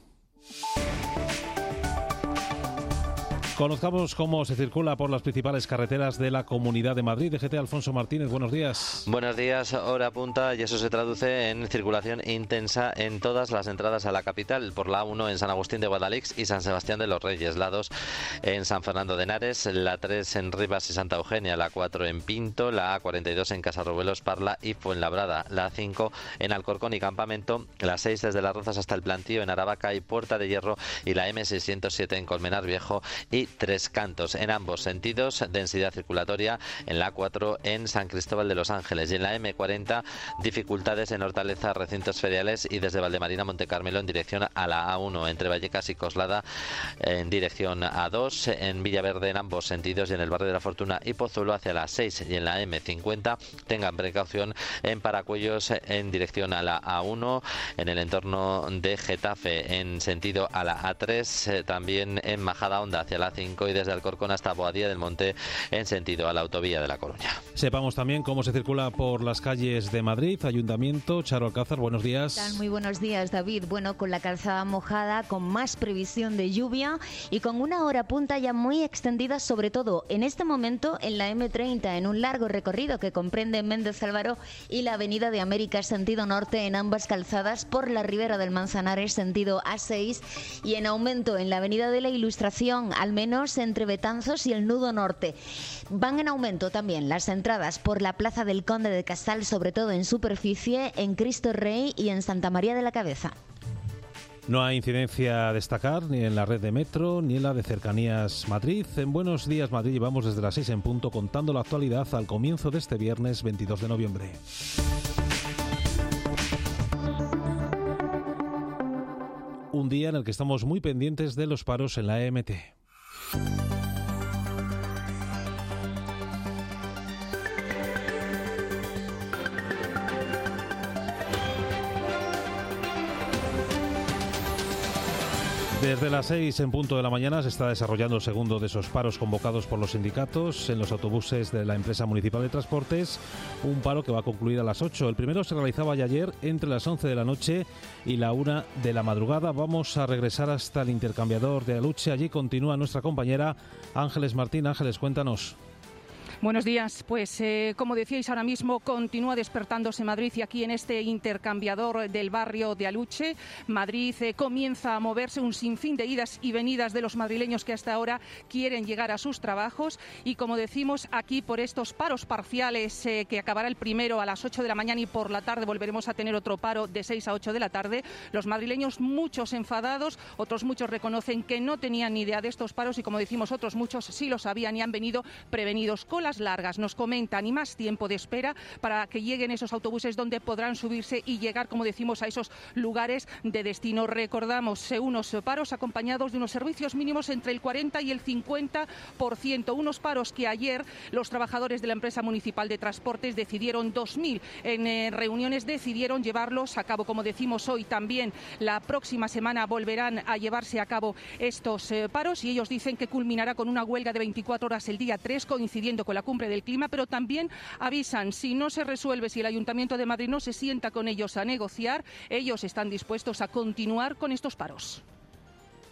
Conozcamos cómo se circula por las principales carreteras de la Comunidad de Madrid. D G T Alfonso Martínez, buenos días. Buenos días, hora punta, y eso se traduce en circulación intensa en todas las entradas a la capital, por la A uno en San Agustín de Guadalix y San Sebastián de los Reyes, la dos en San Fernando de Henares, la tres en Rivas y Santa Eugenia, la cuatro en Pinto, la A cuarenta y dos en Casarrubelos, Parla y Fuenlabrada, la cinco en Alcorcón y Campamento, la seis desde Las Rozas hasta el Plantío en Aravaca y Puerta de Hierro, y la eme seiscientos siete en Colmenar Viejo y Tres Cantos. En ambos sentidos, densidad circulatoria en la A cuatro en San Cristóbal de los Ángeles, y en la eme cuarenta dificultades en Hortaleza, recintos feriales, y desde Valdemarina Monte Carmelo en dirección a la A uno, entre Vallecas y Coslada en dirección a dos, en Villaverde en ambos sentidos, y en el barrio de la Fortuna y Pozuelo hacia la seis, y en la eme cincuenta tengan precaución en Paracuellos en dirección a la A uno, en el entorno de Getafe en sentido a la A tres, eh, también en Majadahonda hacia la cinco, y desde Alcorcón hasta Boadilla del Monte en sentido a la autovía de La Coruña. Sepamos también cómo se circula por las calles de Madrid. Ayuntamiento, Charo Alcázar, buenos días. ¿Qué tal? Muy buenos días, David. Bueno, con la calzada mojada, con más previsión de lluvia y con una hora punta ya muy extendida, sobre todo en este momento en la eme treinta, en un largo recorrido que comprende Méndez Álvaro y la Avenida de América sentido norte en ambas calzadas, por la Ribera del Manzanares sentido A seis, y en aumento en la Avenida de la Ilustración, al menos entre Betanzos y el nudo norte. Van en aumento también las entradas por la Plaza del Conde de Casal, sobre todo en superficie, en Cristo Rey y en Santa María de la Cabeza. No hay incidencia a destacar ni en la red de metro ni en la de Cercanías Madrid. En Buenos Días Madrid llevamos desde las seis en punto contando la actualidad al comienzo de este viernes veintidós de noviembre. Un día en el que estamos muy pendientes de los paros en la E M T. Desde las seis en punto de la mañana se está desarrollando el segundo de esos paros convocados por los sindicatos en los autobuses de la empresa municipal de transportes, un paro que va a concluir a las ocho. El primero se realizaba ya ayer entre las once de la noche y la una de la madrugada. Vamos a regresar hasta el intercambiador de Aluche. Allí continúa nuestra compañera Ángeles Martín. Ángeles, cuéntanos. Buenos días. Pues eh, como decíais ahora mismo, continúa despertándose Madrid, y aquí en este intercambiador del barrio de Aluche, Madrid eh, comienza a moverse, un sinfín de idas y venidas de los madrileños que hasta ahora quieren llegar a sus trabajos, y como decimos aquí por estos paros parciales eh, que acabará el primero a las ocho de la mañana y por la tarde volveremos a tener otro paro de seis a ocho de la tarde. Los madrileños, muchos enfadados, otros muchos reconocen que no tenían ni idea de estos paros, y como decimos otros muchos sí lo sabían y han venido prevenidos. Con las largas, nos comentan, y más tiempo de espera para que lleguen esos autobuses donde podrán subirse y llegar, como decimos, a esos lugares de destino. Recordamos eh, unos paros acompañados de unos servicios mínimos entre el cuarenta y el cincuenta por ciento, unos paros que ayer los trabajadores de la empresa municipal de transportes decidieron, dos mil en eh, reuniones decidieron llevarlos a cabo. Como decimos hoy también, la próxima semana volverán a llevarse a cabo estos eh, paros, y ellos dicen que culminará con una huelga de veinticuatro horas el día tres, coincidiendo con la cumbre del clima, pero también avisan, si no se resuelve, si el Ayuntamiento de Madrid no se sienta con ellos a negociar, ellos están dispuestos a continuar con estos paros.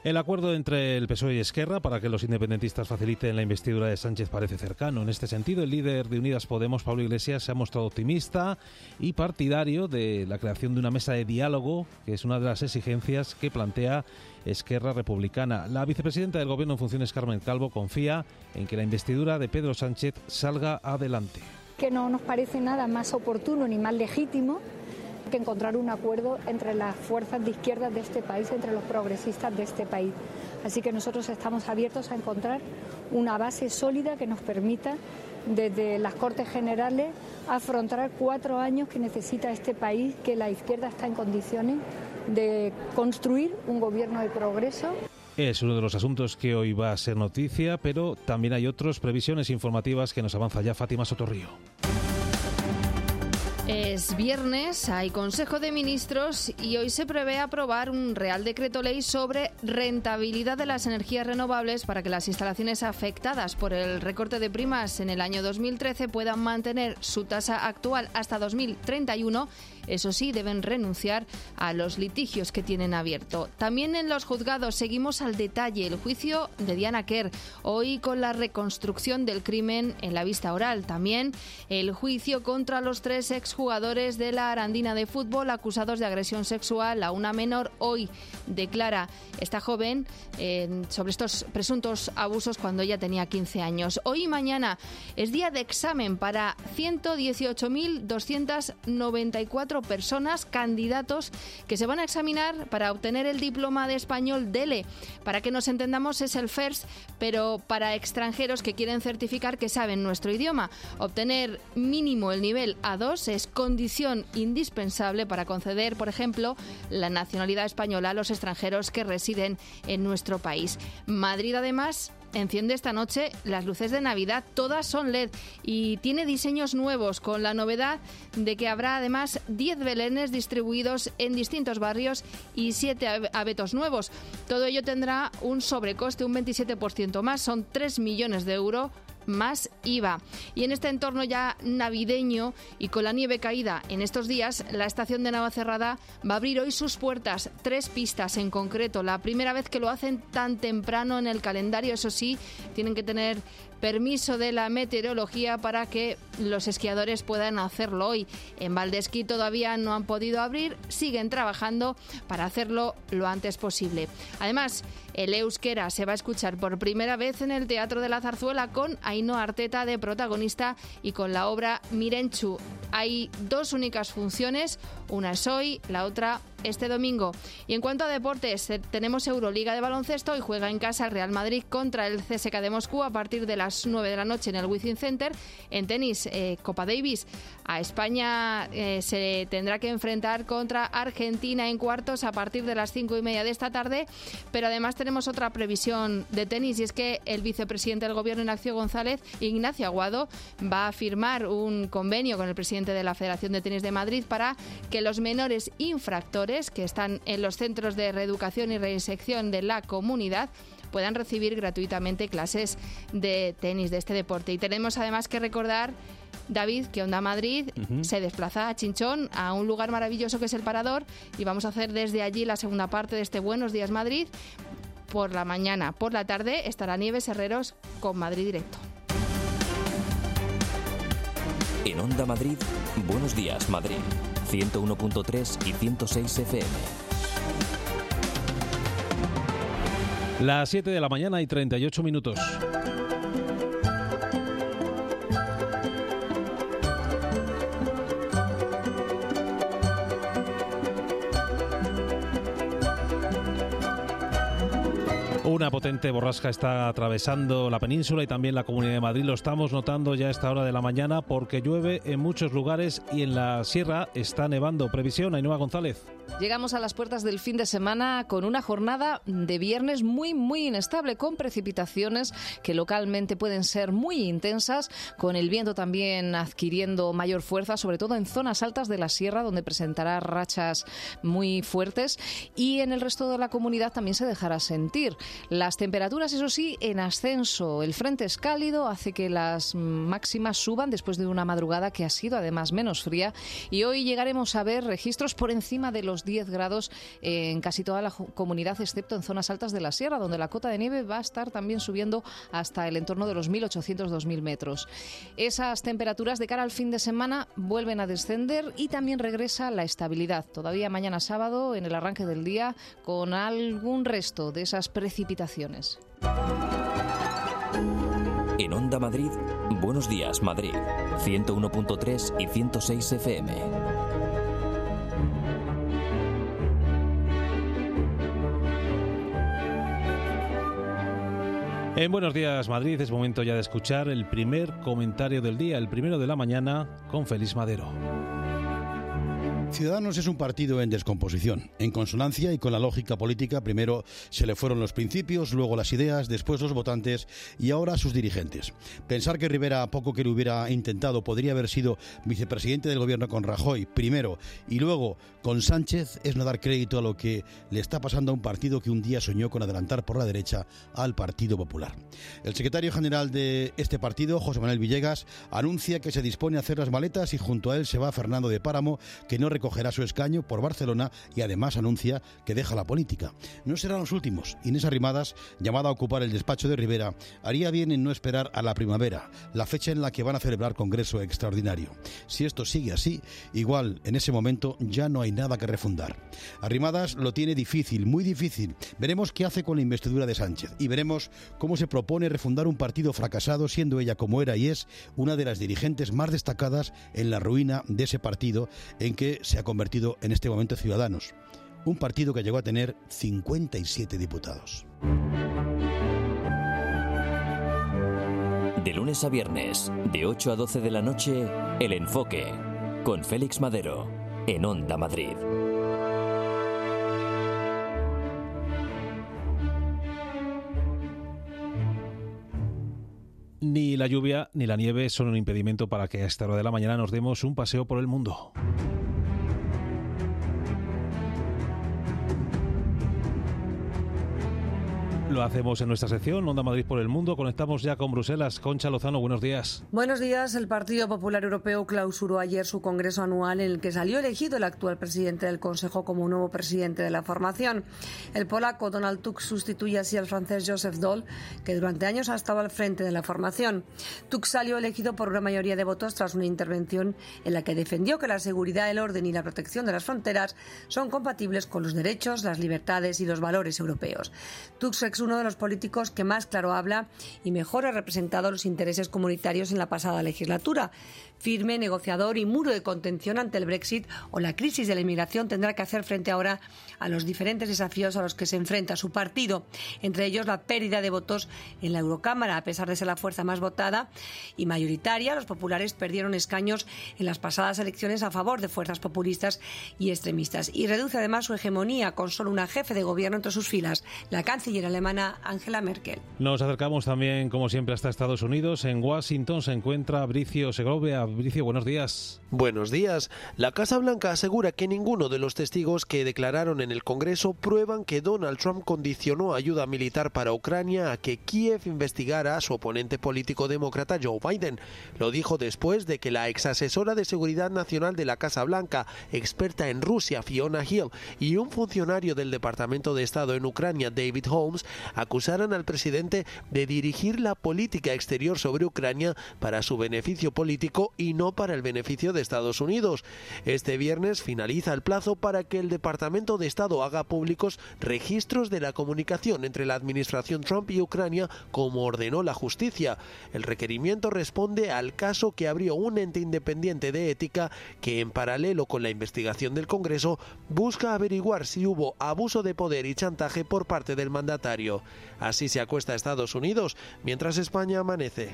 El acuerdo entre el P S O E y Esquerra para que los independentistas faciliten la investidura de Sánchez parece cercano. En este sentido, el líder de Unidas Podemos, Pablo Iglesias, se ha mostrado optimista y partidario de la creación de una mesa de diálogo, que es una de las exigencias que plantea Esquerra Republicana. La vicepresidenta del Gobierno en funciones, Carmen Calvo, confía en que la investidura de Pedro Sánchez salga adelante. Que no nos parece nada más oportuno ni más legítimo que encontrar un acuerdo entre las fuerzas de izquierda de este país, entre los progresistas de este país. Así que nosotros estamos abiertos a encontrar una base sólida que nos permita, desde las Cortes Generales, afrontar cuatro años que necesita este país, que la izquierda está en condiciones de construir un gobierno de progreso. Es uno de los asuntos que hoy va a ser noticia, pero también hay otras previsiones informativas que nos avanza ya Fátima Sotorrío. Es viernes, hay Consejo de Ministros y hoy se prevé aprobar un Real Decreto Ley sobre rentabilidad de las energías renovables para que las instalaciones afectadas por el recorte de primas en el año dos mil trece puedan mantener su tasa actual hasta dos mil treinta y uno. Eso sí, deben renunciar a los litigios que tienen abierto. También en los juzgados seguimos al detalle el juicio de Diana Quer, hoy con la reconstrucción del crimen en la vista oral. También el juicio contra los tres exjugadores de la Arandina de fútbol acusados de agresión sexual a una menor. Hoy declara esta joven eh, sobre estos presuntos abusos cuando ella tenía quince años. Hoy y mañana es día de examen para ciento dieciocho mil doscientas noventa y cuatro personas, candidatos que se van a examinar para obtener el diploma de español D E L E. Para que nos entendamos, es el FIRST, pero para extranjeros que quieren certificar que saben nuestro idioma. Obtener mínimo el nivel A dos es condición indispensable para conceder, por ejemplo, la nacionalidad española a los extranjeros que residen en nuestro país. Madrid, además, enciende esta noche las luces de Navidad, todas son L E D y tiene diseños nuevos, con la novedad de que habrá además diez belenes distribuidos en distintos barrios y siete abetos nuevos. Todo ello tendrá un sobrecoste, un veintisiete por ciento más, son tres millones de euros más I V A. Y en este entorno ya navideño y con la nieve caída en estos días, la estación de Navacerrada va a abrir hoy sus puertas, tres pistas en concreto. La primera vez que lo hacen tan temprano en el calendario, eso sí, tienen que tener permiso de la meteorología para que los esquiadores puedan hacerlo hoy. En Valdesquí todavía no han podido abrir, siguen trabajando para hacerlo lo antes posible. Además, el euskera se va a escuchar por primera vez en el Teatro de la Zarzuela con Ainhoa Arteta de protagonista y con la obra Mirentxu. Hay dos únicas funciones, una es hoy, la otra este domingo. Y en cuanto a deportes, tenemos Euroliga de baloncesto y juega en casa el Real Madrid contra el C S K de Moscú a partir de las nueve de la noche en el Wizzing Center. En tenis, eh, Copa Davis, a España eh, se tendrá que enfrentar contra Argentina en cuartos a partir de las cinco y media de esta tarde. Pero además tenemos otra previsión de tenis y es que el vicepresidente del Gobierno, Ignacio González, Ignacio Aguado, va a firmar un convenio con el presidente de la Federación de Tenis de Madrid para que los menores infractores que están en los centros de reeducación y reinserción de la comunidad puedan recibir gratuitamente clases de tenis, de este deporte. Y tenemos además que recordar, David, que Onda Madrid uh-huh. se desplaza a Chinchón, a un lugar maravilloso que es el Parador, y vamos a hacer desde allí la segunda parte de este Buenos Días Madrid. Por la mañana, por la tarde estará Nieves Herreros con Madrid Directo. En Onda Madrid, Buenos Días Madrid, ciento uno punto tres y ciento seis F M. Las siete de la mañana y treinta y ocho minutos. Una potente borrasca está atravesando la península y también la Comunidad de Madrid. Lo estamos notando ya a esta hora de la mañana porque llueve en muchos lugares y en la sierra está nevando. Previsión, Ainhoa González. Llegamos a las puertas del fin de semana con una jornada de viernes muy, muy inestable, con precipitaciones que localmente pueden ser muy intensas, con el viento también adquiriendo mayor fuerza, sobre todo en zonas altas de la sierra, donde presentará rachas muy fuertes, y en el resto de la comunidad también se dejará sentir. Las temperaturas, eso sí, en ascenso. El frente es cálido, hace que las máximas suban después de una madrugada que ha sido además menos fría, y hoy llegaremos a ver registros por encima de los los diez grados en casi toda la comunidad, excepto en zonas altas de la sierra, donde la cota de nieve va a estar también subiendo hasta el entorno de los mil ochocientos a dos mil metros. Esas temperaturas de cara al fin de semana vuelven a descender y también regresa la estabilidad. Todavía mañana sábado, en el arranque del día, con algún resto de esas precipitaciones. En Onda Madrid, Buenos Días Madrid, ciento uno punto tres y ciento seis F M. En Buenos Días Madrid es momento ya de escuchar el primer comentario del día, el primero de la mañana, con Félix Madero. Ciudadanos es un partido en descomposición, en consonancia y con la lógica política. Primero se le fueron los principios, luego las ideas, después los votantes y ahora sus dirigentes. Pensar que Rivera, poco que lo hubiera intentado, podría haber sido vicepresidente del gobierno con Rajoy primero y luego con Sánchez es no dar crédito a lo que le está pasando a un partido que un día soñó con adelantar por la derecha al Partido Popular. El secretario general de este partido, José Manuel Villegas, anuncia que se dispone a hacer las maletas y junto a él se va Fernando de Páramo, que no cogerá su escaño por Barcelona y además anuncia que deja la política. No serán los últimos. Inés Arrimadas, llamada a ocupar el despacho de Rivera, haría bien en no esperar a la primavera, la fecha en la que van a celebrar Congreso Extraordinario. Si esto sigue así, igual en ese momento ya no hay nada que refundar. Arrimadas lo tiene difícil, muy difícil. Veremos qué hace con la investidura de Sánchez y veremos cómo se propone refundar un partido fracasado, siendo ella, como era y es, una de las dirigentes más destacadas en la ruina de ese partido en que se ha convertido en este momento Ciudadanos, un partido que llegó a tener cincuenta y siete diputados. De lunes a viernes, de ocho a doce de la noche, El Enfoque, con Félix Madero, en Onda Madrid. Ni la lluvia ni la nieve son un impedimento para que a esta hora de la mañana nos demos un paseo por el mundo. Lo hacemos en nuestra sección Onda Madrid por el Mundo. Conectamos ya con Bruselas. Concha Lozano, buenos días. Buenos días. El Partido Popular Europeo clausuró ayer su congreso anual en el que salió elegido el actual presidente del Consejo como nuevo presidente de la formación. El polaco Donald Tusk sustituye así al francés Joseph Daul, que durante años ha estado al frente de la formación. Tusk salió elegido por una mayoría de votos tras una intervención en la que defendió que la seguridad, el orden y la protección de las fronteras son compatibles con los derechos, las libertades y los valores europeos. Tusk es uno de los políticos que más claro habla y mejor ha representado los intereses comunitarios en la pasada legislatura. Firme, negociador y muro de contención ante el Brexit o la crisis de la inmigración, tendrá que hacer frente ahora a los diferentes desafíos a los que se enfrenta su partido, entre ellos la pérdida de votos en la Eurocámara. A pesar de ser la fuerza más votada y mayoritaria, los populares perdieron escaños en las pasadas elecciones a favor de fuerzas populistas y extremistas, y reduce además su hegemonía con solo una jefe de gobierno entre sus filas, la canciller alemana Angela Merkel. Nos acercamos también, como siempre, hasta Estados Unidos. En Washington se encuentra Bricio Segovia. Bricio, buenos días. Buenos días. La Casa Blanca asegura que ninguno de los testigos que declararon en el Congreso prueban que Donald Trump condicionó ayuda militar para Ucrania a que Kiev investigara a su oponente político demócrata Joe Biden. Lo dijo después de que la exasesora de Seguridad Nacional de la Casa Blanca, experta en Rusia, Fiona Hill, y un funcionario del Departamento de Estado en Ucrania, David Holmes, acusaran al presidente de dirigir la política exterior sobre Ucrania para su beneficio político y no para el beneficio de Estados Unidos. Este viernes finaliza el plazo para que el Departamento de Estado haga públicos registros de la comunicación entre la administración Trump y Ucrania, como ordenó la justicia. El requerimiento responde al caso que abrió un ente independiente de ética que, en paralelo con la investigación del Congreso, busca averiguar si hubo abuso de poder y chantaje por parte del mandatario. Así se acuesta Estados Unidos, mientras España amanece.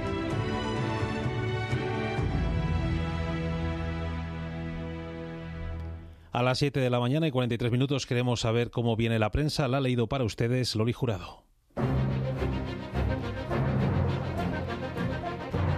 A las siete de la mañana y cuarenta y tres minutos queremos saber cómo viene la prensa. La ha leído para ustedes Loli Jurado.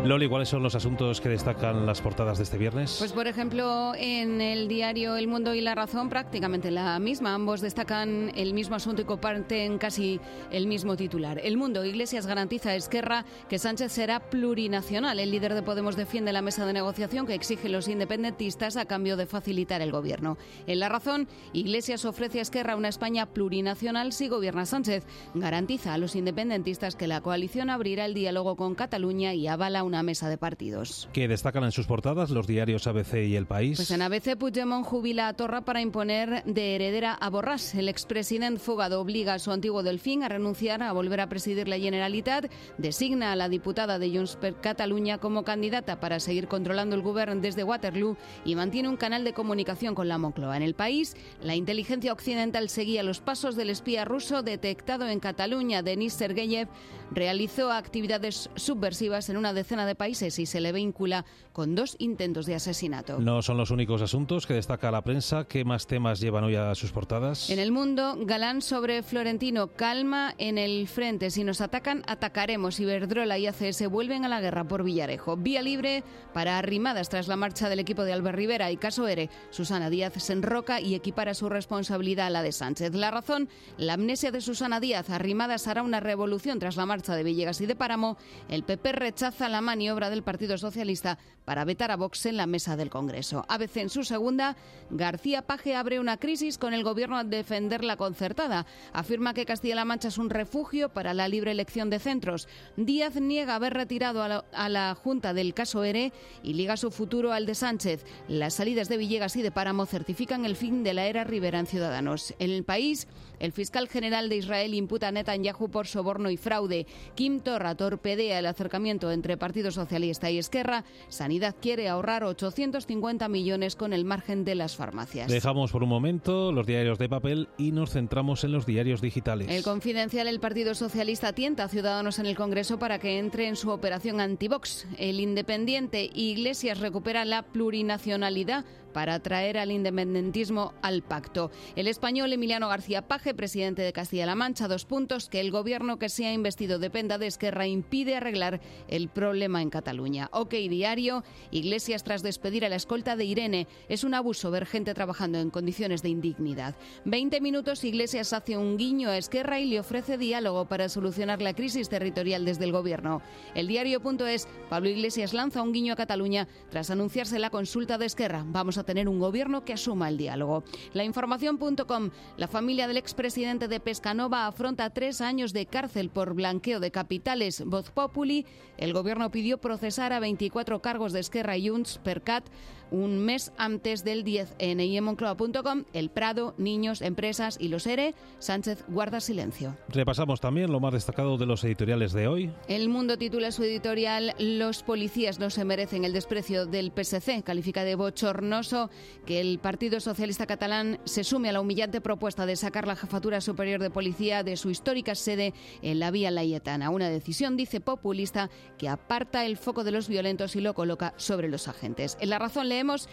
Loli, ¿cuáles son los asuntos que destacan las portadas de este viernes? Pues por ejemplo, en el diario El Mundo y La Razón prácticamente la misma. Ambos destacan el mismo asunto y comparten casi el mismo titular. El Mundo: Iglesias garantiza a Esquerra que Sánchez será plurinacional. El líder de Podemos defiende la mesa de negociación que exigen los independentistas a cambio de facilitar el gobierno. En La Razón, Iglesias ofrece a Esquerra una España plurinacional si gobierna Sánchez. Garantiza a los independentistas que la coalición abrirá el diálogo con Cataluña y avala una mesa de partidos. ¿Qué destacan en sus portadas los diarios A B C y El País? Pues en A B C, Puigdemont jubila a Torra para imponer de heredera a Borràs. El expresidente fugado obliga a su antiguo delfín a renunciar a volver a presidir la Generalitat, designa a la diputada de Junts per Catalunya como candidata para seguir controlando el gobierno desde Waterloo y mantiene un canal de comunicación con la Moncloa. En El País, la inteligencia occidental seguía los pasos del espía ruso detectado en Cataluña. Denis Sergeyev realizó actividades subversivas en una decena de países y se le vincula con dos intentos de asesinato. No son los únicos asuntos que destaca la prensa. ¿Qué más temas llevan hoy a sus portadas? En El Mundo, Galán sobre Florentino: calma en el frente. Si nos atacan, atacaremos. Iberdrola y A C S vuelven a la guerra por Villarejo. Vía libre para Arrimadas tras la marcha del equipo de Albert Rivera. Y caso ERE, Susana Díaz se enroca y equipara su responsabilidad a la de Sánchez. La Razón: la amnesia de Susana Díaz. Arrimadas hará una revolución tras la marcha de Villegas y de Páramo. El P P rechaza la maniobra del Partido Socialista para vetar a Vox en la mesa del Congreso. A B C en su segunda: García Paje abre una crisis con el gobierno al defender la concertada. Afirma que Castilla-La Mancha es un refugio para la libre elección de centros. Díaz niega haber retirado a la, a la Junta del caso ERE y liga su futuro al de Sánchez. Las salidas de Villegas y de Páramo certifican el fin de la era Rivera en Ciudadanos. En El País, el fiscal general de Israel imputa a Netanyahu por soborno y fraude. Quim Torra torpedea el acercamiento entre Partido Socialista y Esquerra. Sanidad quiere ahorrar ochocientos cincuenta millones con el margen de las farmacias. Dejamos por un momento los diarios de papel y nos centramos en los diarios digitales. El Confidencial: el Partido Socialista tienta a Ciudadanos en el Congreso para que entre en su operación anti-Vox. El Independiente: Iglesias recupera la plurinacionalidad para traer al independentismo al pacto. El Español: Emiliano García Paje, presidente de Castilla-La Mancha, dos puntos: que el gobierno que sea investido dependa de Esquerra impide arreglar el problema en Cataluña. OK Diario: Iglesias tras despedir a la escolta de Irene. Es un abuso ver gente trabajando en condiciones de indignidad. veinte minutos: Iglesias hace un guiño a Esquerra y le ofrece diálogo para solucionar la crisis territorial desde el gobierno. El Diario.es: Pablo Iglesias lanza un guiño a Cataluña tras anunciarse la consulta de Esquerra. Vamos a tener un gobierno que asuma el diálogo. La Información.com: la familia del expresidente de Pescanova afronta tres años de cárcel por blanqueo de capitales. Voz Populi: el gobierno pidió procesar a veinticuatro cargos de Esquerra y Junts per Cat un mes antes del diez ene. Y en Moncloa punto com: el Prado, niños, empresas y los ERE. Sánchez guarda silencio. Repasamos también lo más destacado de los editoriales de hoy. El Mundo titula su editorial: los policías no se merecen el desprecio del P S C. Califica de bochornoso que el Partido Socialista catalán se sume a la humillante propuesta de sacar la Jefatura Superior de Policía de su histórica sede en la Vía Laietana. Una decisión, dice, populista que aparta el foco de los violentos y lo coloca sobre los agentes. En La Razón leemos: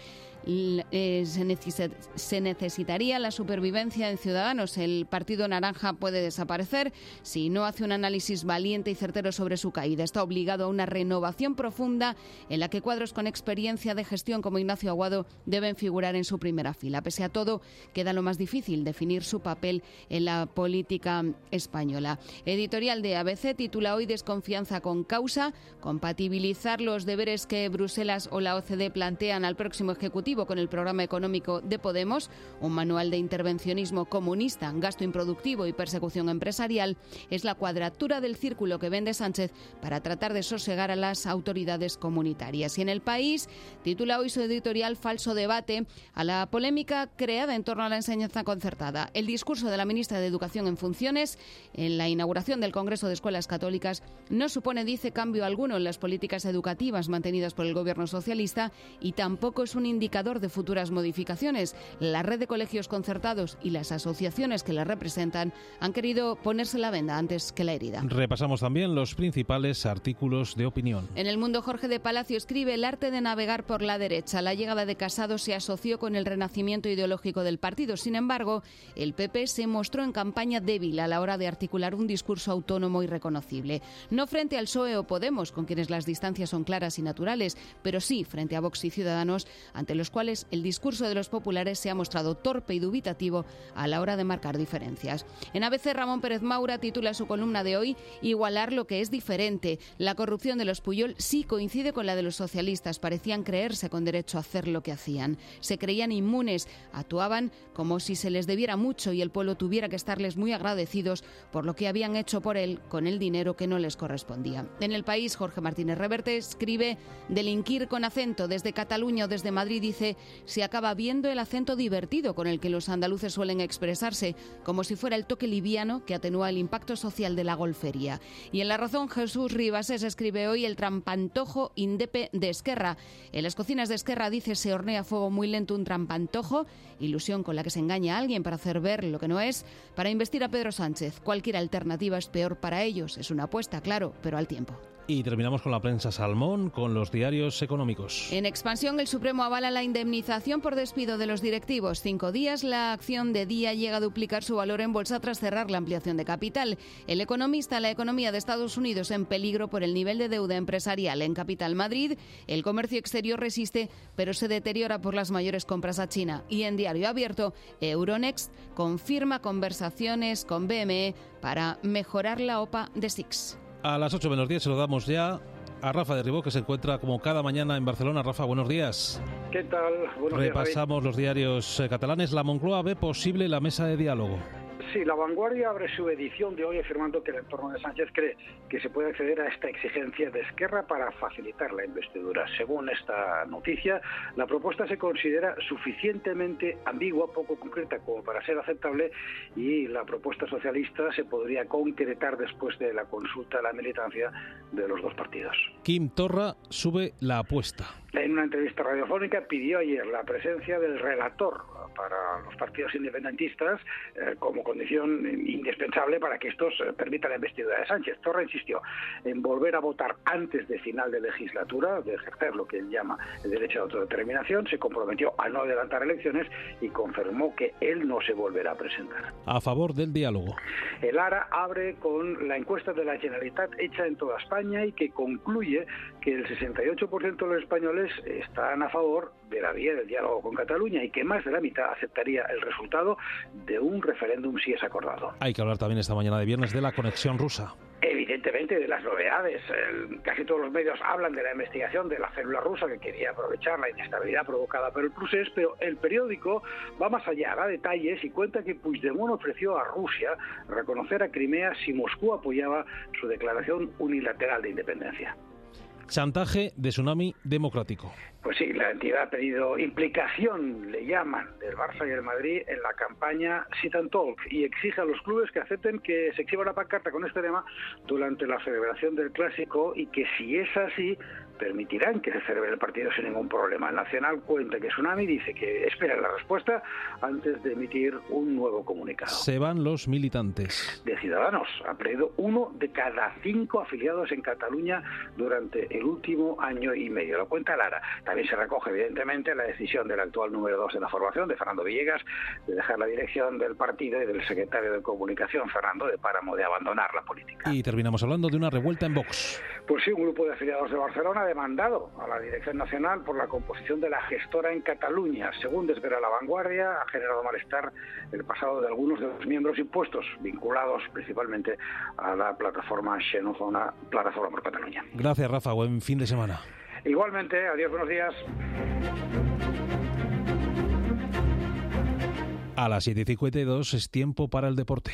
Eh, se, neces- se necesitaría la supervivencia en Ciudadanos. El Partido Naranja puede desaparecer si no hace un análisis valiente y certero sobre su caída. Está obligado a una renovación profunda en la que cuadros con experiencia de gestión como Ignacio Aguado deben figurar en su primera fila. Pese a todo, queda lo más difícil: definir su papel en la política española. Editorial de A B C titula hoy: desconfianza con causa. Compatibilizar los deberes que Bruselas o la O C D plantean al próximo Ejecutivo con el programa económico de Podemos, un manual de intervencionismo comunista, gasto improductivo y persecución empresarial, es la cuadratura del círculo que vende Sánchez para tratar de sosegar a las autoridades comunitarias. Y en El País titula hoy su editorial: falso debate a la polémica creada en torno a la enseñanza concertada. El discurso de la ministra de Educación en funciones en la inauguración del Congreso de Escuelas Católicas no supone, dice, cambio alguno en las políticas educativas mantenidas por el gobierno socialista y tampoco es un indicador indicador de futuras modificaciones. La red de colegios concertados y las asociaciones que la representan han querido ponerse la venda antes que la herida. Repasamos también los principales artículos de opinión. En El Mundo, Jorge de Palacio escribe: el arte de navegar por la derecha. La llegada de Casado se asoció con el renacimiento ideológico del partido. Sin embargo, el P P se mostró en campaña débil a la hora de articular un discurso autónomo y reconocible. No frente al P S O E o Podemos, con quienes las distancias son claras y naturales, pero sí frente a Vox y Ciudadanos, ante los cuales el discurso de los populares se ha mostrado torpe y dubitativo a la hora de marcar diferencias. En A B C, Ramón Pérez Maura titula su columna de hoy: igualar lo que es diferente. La corrupción de los Puyol sí coincide con la de los socialistas. Parecían creerse con derecho a hacer lo que hacían. Se creían inmunes, actuaban como si se les debiera mucho y el pueblo tuviera que estarles muy agradecidos por lo que habían hecho por él con el dinero que no les correspondía. En El País, Jorge Martínez Reverte escribe: delinquir con acento. Desde Cataluña o desde Madrid, dice, se acaba viendo el acento divertido con el que los andaluces suelen expresarse, como si fuera el toque liviano que atenúa el impacto social de la golfería. Y en La Razón, Jesús Ribases escribe hoy: el trampantojo indepe de Esquerra. En las cocinas de Esquerra, dice, se hornea a fuego muy lento un trampantojo, ilusión con la que se engaña a alguien para hacer ver lo que no es, para investir a Pedro Sánchez. Cualquier alternativa es peor para ellos. Es una apuesta, claro, pero al tiempo. Y terminamos con la prensa salmón, con los diarios económicos. En Expansión, el Supremo avala la indemnización por despido de los directivos. Cinco días, la acción de Día llega a duplicar su valor en bolsa tras cerrar la ampliación de capital. El Economista: la economía de Estados Unidos en peligro por el nivel de deuda empresarial. En Capital Madrid, el comercio exterior resiste, pero se deteriora por las mayores compras a China. Y en Diario Abierto, Euronext confirma conversaciones con B M E para mejorar la O P A de Six. A las ocho menos diez se lo damos ya a Rafa de Ribó, que se encuentra como cada mañana en Barcelona. Rafa, buenos días. ¿Qué tal? Buenos Repasamos días, los diarios eh, catalanes. La Moncloa ve posible la mesa de diálogo. Sí, La Vanguardia abre su edición de hoy afirmando que el entorno de Sánchez cree que se puede acceder a esta exigencia de Esquerra para facilitar la investidura. Según esta noticia, la propuesta se considera suficientemente ambigua, poco concreta como para ser aceptable, y la propuesta socialista se podría concretar después de la consulta a la militancia de los dos partidos. Quim Torra sube la apuesta. En una entrevista radiofónica pidió ayer la presencia del relator para los partidos independentistas eh, como condición indispensable para que estos eh, permitan la investidura de Sánchez. Torra insistió en volver a votar antes de final de legislatura, de ejercer lo que él llama el derecho de autodeterminación. Se comprometió a no adelantar elecciones y confirmó que él no se volverá a presentar. A favor del diálogo. El ARA abre con la encuesta de la Generalitat hecha en toda España y que concluye que el sesenta y ocho por ciento de los españoles están a favor de la vía del diálogo con Cataluña y que más de la mitad aceptaría el resultado de un referéndum si es acordado. Hay que hablar también esta mañana de viernes de la conexión rusa. Evidentemente de las novedades. El, casi todos los medios hablan de la investigación de la célula rusa que quería aprovechar la inestabilidad provocada por el procés, pero el periódico va más allá, da detalles y cuenta que Puigdemont ofreció a Rusia reconocer a Crimea si Moscú apoyaba su declaración unilateral de independencia. Chantaje de Tsunami Democrático. Pues sí, la entidad ha pedido implicación, le llaman, del Barça y el Madrid en la campaña Sit and Talk y exige a los clubes que acepten que se exhiba una pancarta con este tema durante la celebración del Clásico y que si es así, permitirán que se celebre el partido sin ningún problema. El Nacional cuenta que Tsunami dice que espera la respuesta antes de emitir un nuevo comunicado. Se van los militantes. De Ciudadanos ha perdido uno de cada cinco afiliados en Cataluña durante el último año y medio. Lo cuenta Lara. También se recoge, evidentemente, la decisión del actual número dos de la formación, de Fernando Villegas, de dejar la dirección del partido y del secretario de Comunicación, Fernando de Páramo, de abandonar la política. Y terminamos hablando de una revuelta en Vox. Pues sí, un grupo de afiliados de Barcelona ha demandado a la Dirección Nacional por la composición de la gestora en Cataluña. Según desvela La Vanguardia, ha generado malestar el pasado de algunos de los miembros impuestos, vinculados principalmente a la plataforma xenófona Plataforma por Cataluña. Gracias, Rafa. Buen fin de semana. Igualmente, adiós, buenos días. A las siete y cincuenta y dos es tiempo para el deporte.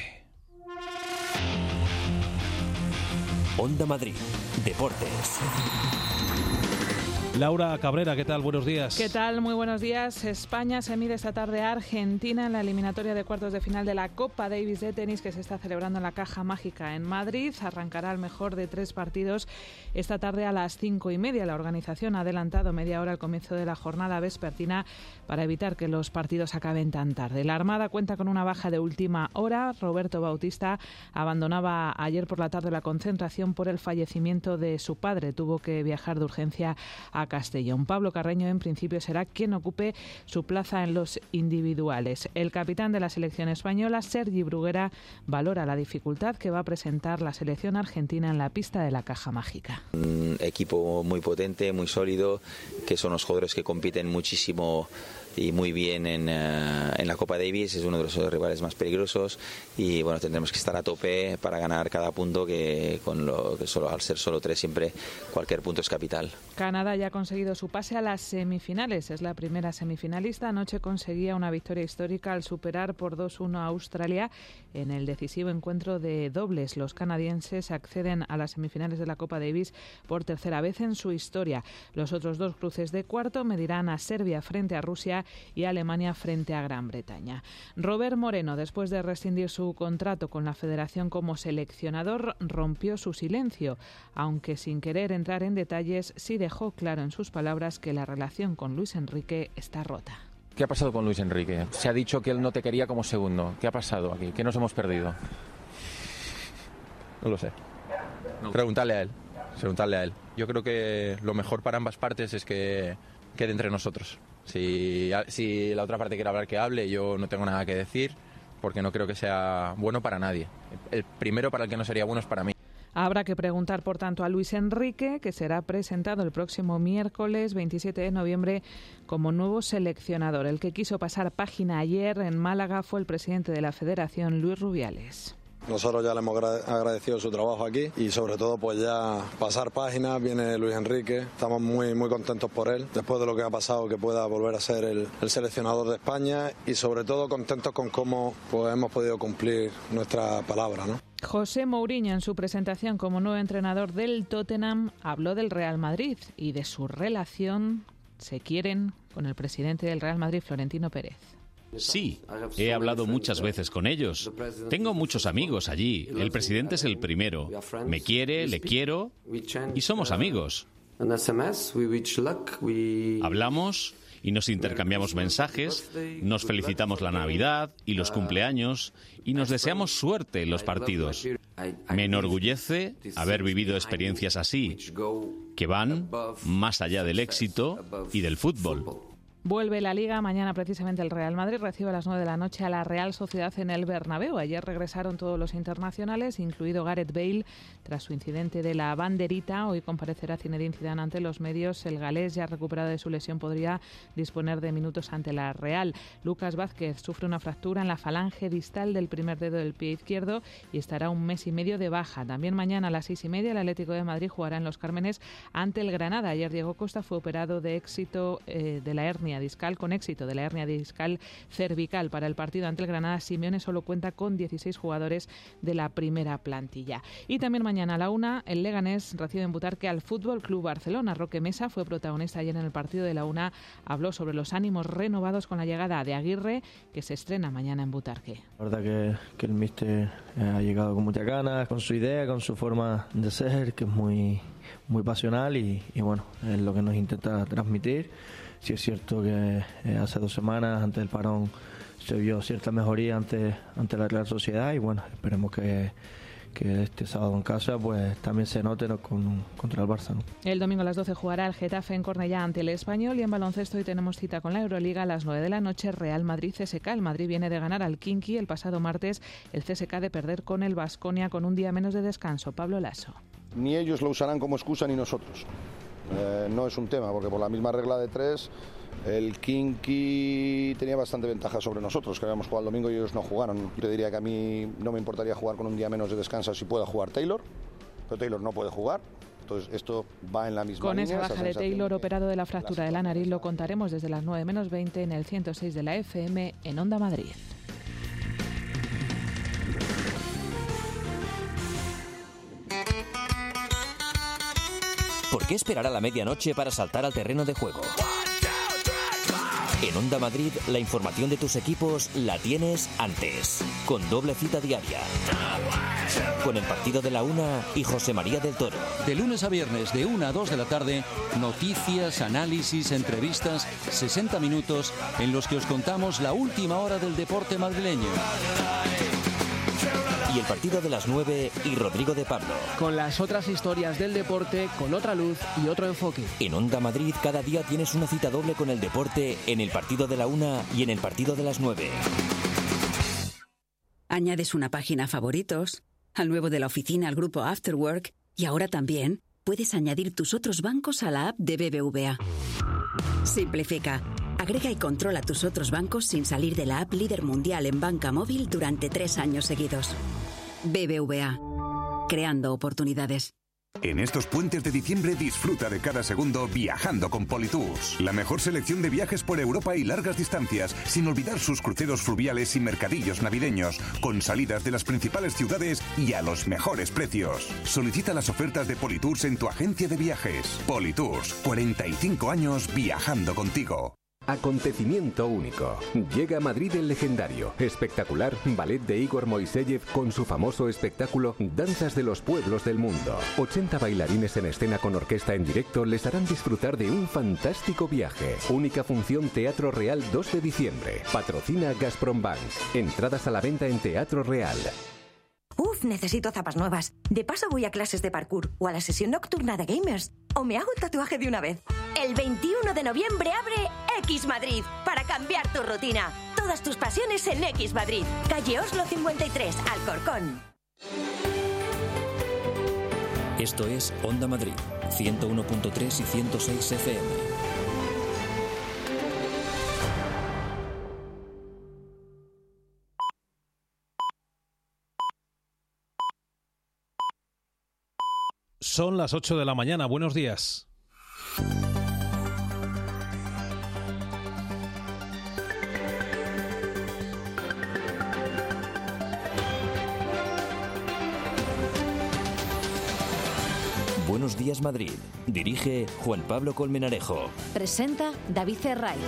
Onda Madrid, Deportes. Laura Cabrera, ¿qué tal? Buenos días. ¿Qué tal? Muy buenos días. España se mide esta tarde a Argentina en la eliminatoria de cuartos de final de la Copa Davis de tenis que se está celebrando en la Caja Mágica en Madrid. Arrancará el mejor de tres partidos esta tarde a las cinco y media. La organización ha adelantado media hora al comienzo de la jornada vespertina para evitar que los partidos acaben tan tarde. La Armada cuenta con una baja de última hora. Roberto Bautista abandonaba ayer por la tarde la concentración por el fallecimiento de su padre. Tuvo que viajar de urgencia a Castellón. Pablo Carreño, en principio, será quien ocupe su plaza en los individuales. El capitán de la selección española, Sergi Bruguera, valora la dificultad que va a presentar la selección argentina en la pista de la Caja Mágica. Un equipo muy potente, muy sólido, que son los jugadores que compiten muchísimo y muy bien en, uh, en la Copa Davis. Es uno de los rivales más peligrosos y bueno, tendremos que estar a tope para ganar cada punto, que con lo que solo al ser solo tres siempre cualquier punto es capital. Canadá ya ha conseguido su pase a las semifinales. Es la primera semifinalista. Anoche conseguía una victoria histórica al superar por dos uno a Australia en el decisivo encuentro de dobles. Los canadienses acceden a las semifinales de la Copa Davis por tercera vez en su historia. Los otros dos cruces de cuarto medirán a Serbia frente a Rusia y Alemania frente a Gran Bretaña. Robert Moreno, después de rescindir su contrato con la Federación como seleccionador, rompió su silencio, aunque sin querer entrar en detalles, sí dejó claro en sus palabras que la relación con Luis Enrique está rota. ¿Qué ha pasado con Luis Enrique? Se ha dicho que él no te quería como segundo. ¿Qué ha pasado aquí? ¿Qué nos hemos perdido? No lo sé. No. Preguntarle a él. Preguntarle a él. Yo creo que lo mejor para ambas partes es que quede entre nosotros. Si, si la otra parte quiere hablar, que hable. Yo no tengo nada que decir porque no creo que sea bueno para nadie. El primero para el que no sería bueno es para mí. Habrá que preguntar, por tanto, a Luis Enrique, que será presentado el próximo miércoles veintisiete de noviembre como nuevo seleccionador. El que quiso pasar página ayer en Málaga fue el presidente de la Federación, Luis Rubiales. Nosotros ya le hemos agradecido su trabajo aquí y sobre todo pues ya pasar páginas. Viene Luis Enrique, estamos muy muy contentos por él, después de lo que ha pasado, que pueda volver a ser el, el seleccionador de España y sobre todo contentos con cómo pues hemos podido cumplir nuestra palabra, ¿no? José Mourinho, en su presentación como nuevo entrenador del Tottenham, habló del Real Madrid y de su relación, se quieren, con el presidente del Real Madrid, Florentino Pérez. Sí, he hablado muchas veces con ellos. Tengo muchos amigos allí. El presidente es el primero. Me quiere, le quiero y somos amigos. Hablamos y nos intercambiamos mensajes, nos felicitamos la Navidad y los cumpleaños y nos deseamos suerte en los partidos. Me enorgullece haber vivido experiencias así, que van más allá del éxito y del fútbol. Vuelve la Liga. Mañana precisamente el Real Madrid recibe a las nueve de la noche a la Real Sociedad en el Bernabéu. Ayer regresaron todos los internacionales, incluido Gareth Bale, tras su incidente de la banderita. Hoy comparecerá Zinedine Zidane ante los medios. El galés, ya recuperado de su lesión, podría disponer de minutos ante la Real. Lucas Vázquez sufre una fractura en la falange distal del primer dedo del pie izquierdo y estará un mes y medio de baja. También mañana a las seis y media el Atlético de Madrid jugará en Los Cármenes ante el Granada. Ayer Diego Costa fue operado de éxito eh, de la hernia discal, con éxito de la hernia discal cervical. Para el partido ante el Granada, Simeone solo cuenta con dieciséis jugadores de la primera plantilla. Y también mañana a la una, el Leganés recibe en Butarque al Fútbol Club Barcelona. Roque Mesa fue protagonista ayer en el partido de la una. Habló sobre los ánimos renovados con la llegada de Aguirre, que se estrena mañana en Butarque. La verdad que, que el míster ha llegado con muchas ganas, con su idea, con su forma de ser, que es muy, muy pasional y, y bueno, es lo que nos intenta transmitir. Sí es cierto que eh, hace dos semanas, antes del parón, se vio cierta mejoría ante, ante la Real Sociedad y bueno, esperemos que, que este sábado en casa pues también se note, ¿no?, con, contra el Barça, ¿no? El domingo a las doce jugará el Getafe en Cornellá ante el Español y en baloncesto hoy tenemos cita con la Euroliga a las nueve de la noche, Real Madrid-C S K. El Madrid viene de ganar al Kinky el pasado martes, el C S K de perder con el Baskonia con un día menos de descanso. Pablo Lasso. Ni ellos lo usarán como excusa ni nosotros. Eh, no es un tema, porque por la misma regla de tres el Kinky tenía bastante ventaja sobre nosotros, que habíamos jugado el domingo y ellos no jugaron. Yo te diría que a mí no me importaría jugar con un día menos de descanso si pueda jugar Taylor, pero Taylor no puede jugar. Entonces esto va en la misma Con línea. Con esa baja de Taylor, operado de la fractura de la nariz, lo contaremos desde las nueve menos veinte en el ciento seis de la F M en Onda Madrid. ¿Por qué esperar a la medianoche para saltar al terreno de juego? En Onda Madrid, la información de tus equipos la tienes antes, con doble cita diaria. Con el partido de la una y José María del Toro. De lunes a viernes, de una a dos de la tarde, noticias, análisis, entrevistas, sesenta minutos en los que os contamos la última hora del deporte madrileño. Y el partido de las nueve y Rodrigo de Pablo. Con las otras historias del deporte, con otra luz y otro enfoque. En Onda Madrid cada día tienes una cita doble con el deporte en el partido de la una y en el partido de las nueve. Añades una página a favoritos, al nuevo de la oficina al grupo Afterwork y ahora también puedes añadir tus otros bancos a la app de B B V A. Simplifica. Agrega y controla tus otros bancos sin salir de la app líder mundial en banca móvil durante tres años seguidos. B B V A. Creando oportunidades. En estos puentes de diciembre disfruta de cada segundo viajando con Politours. La mejor selección de viajes por Europa y largas distancias, sin olvidar sus cruceros fluviales y mercadillos navideños, con salidas de las principales ciudades y a los mejores precios. Solicita las ofertas de Politours en tu agencia de viajes. Politours, cuarenta y cinco años viajando contigo. Acontecimiento único. Llega a Madrid el legendario, espectacular ballet de Igor Moiseyev con su famoso espectáculo Danzas de los Pueblos del Mundo. ochenta bailarines en escena con orquesta en directo les harán disfrutar de un fantástico viaje. Única función Teatro Real dos de diciembre. Patrocina Gazprom-Bank. Entradas a la venta en Teatro Real. Uf, necesito zapas nuevas. De paso voy a clases de parkour o a la sesión nocturna de gamers. O me hago un tatuaje de una vez. El veintiuno de noviembre abre X Madrid para cambiar tu rutina. Todas tus pasiones en X Madrid. Calle Oslo cincuenta y tres, Alcorcón. Esto es Onda Madrid, ciento uno punto tres y ciento seis F M. Son las ocho de la mañana. Buenos días. Buenos días, Madrid. Dirige Juan Pablo Colmenarejo. Presenta David Cerray.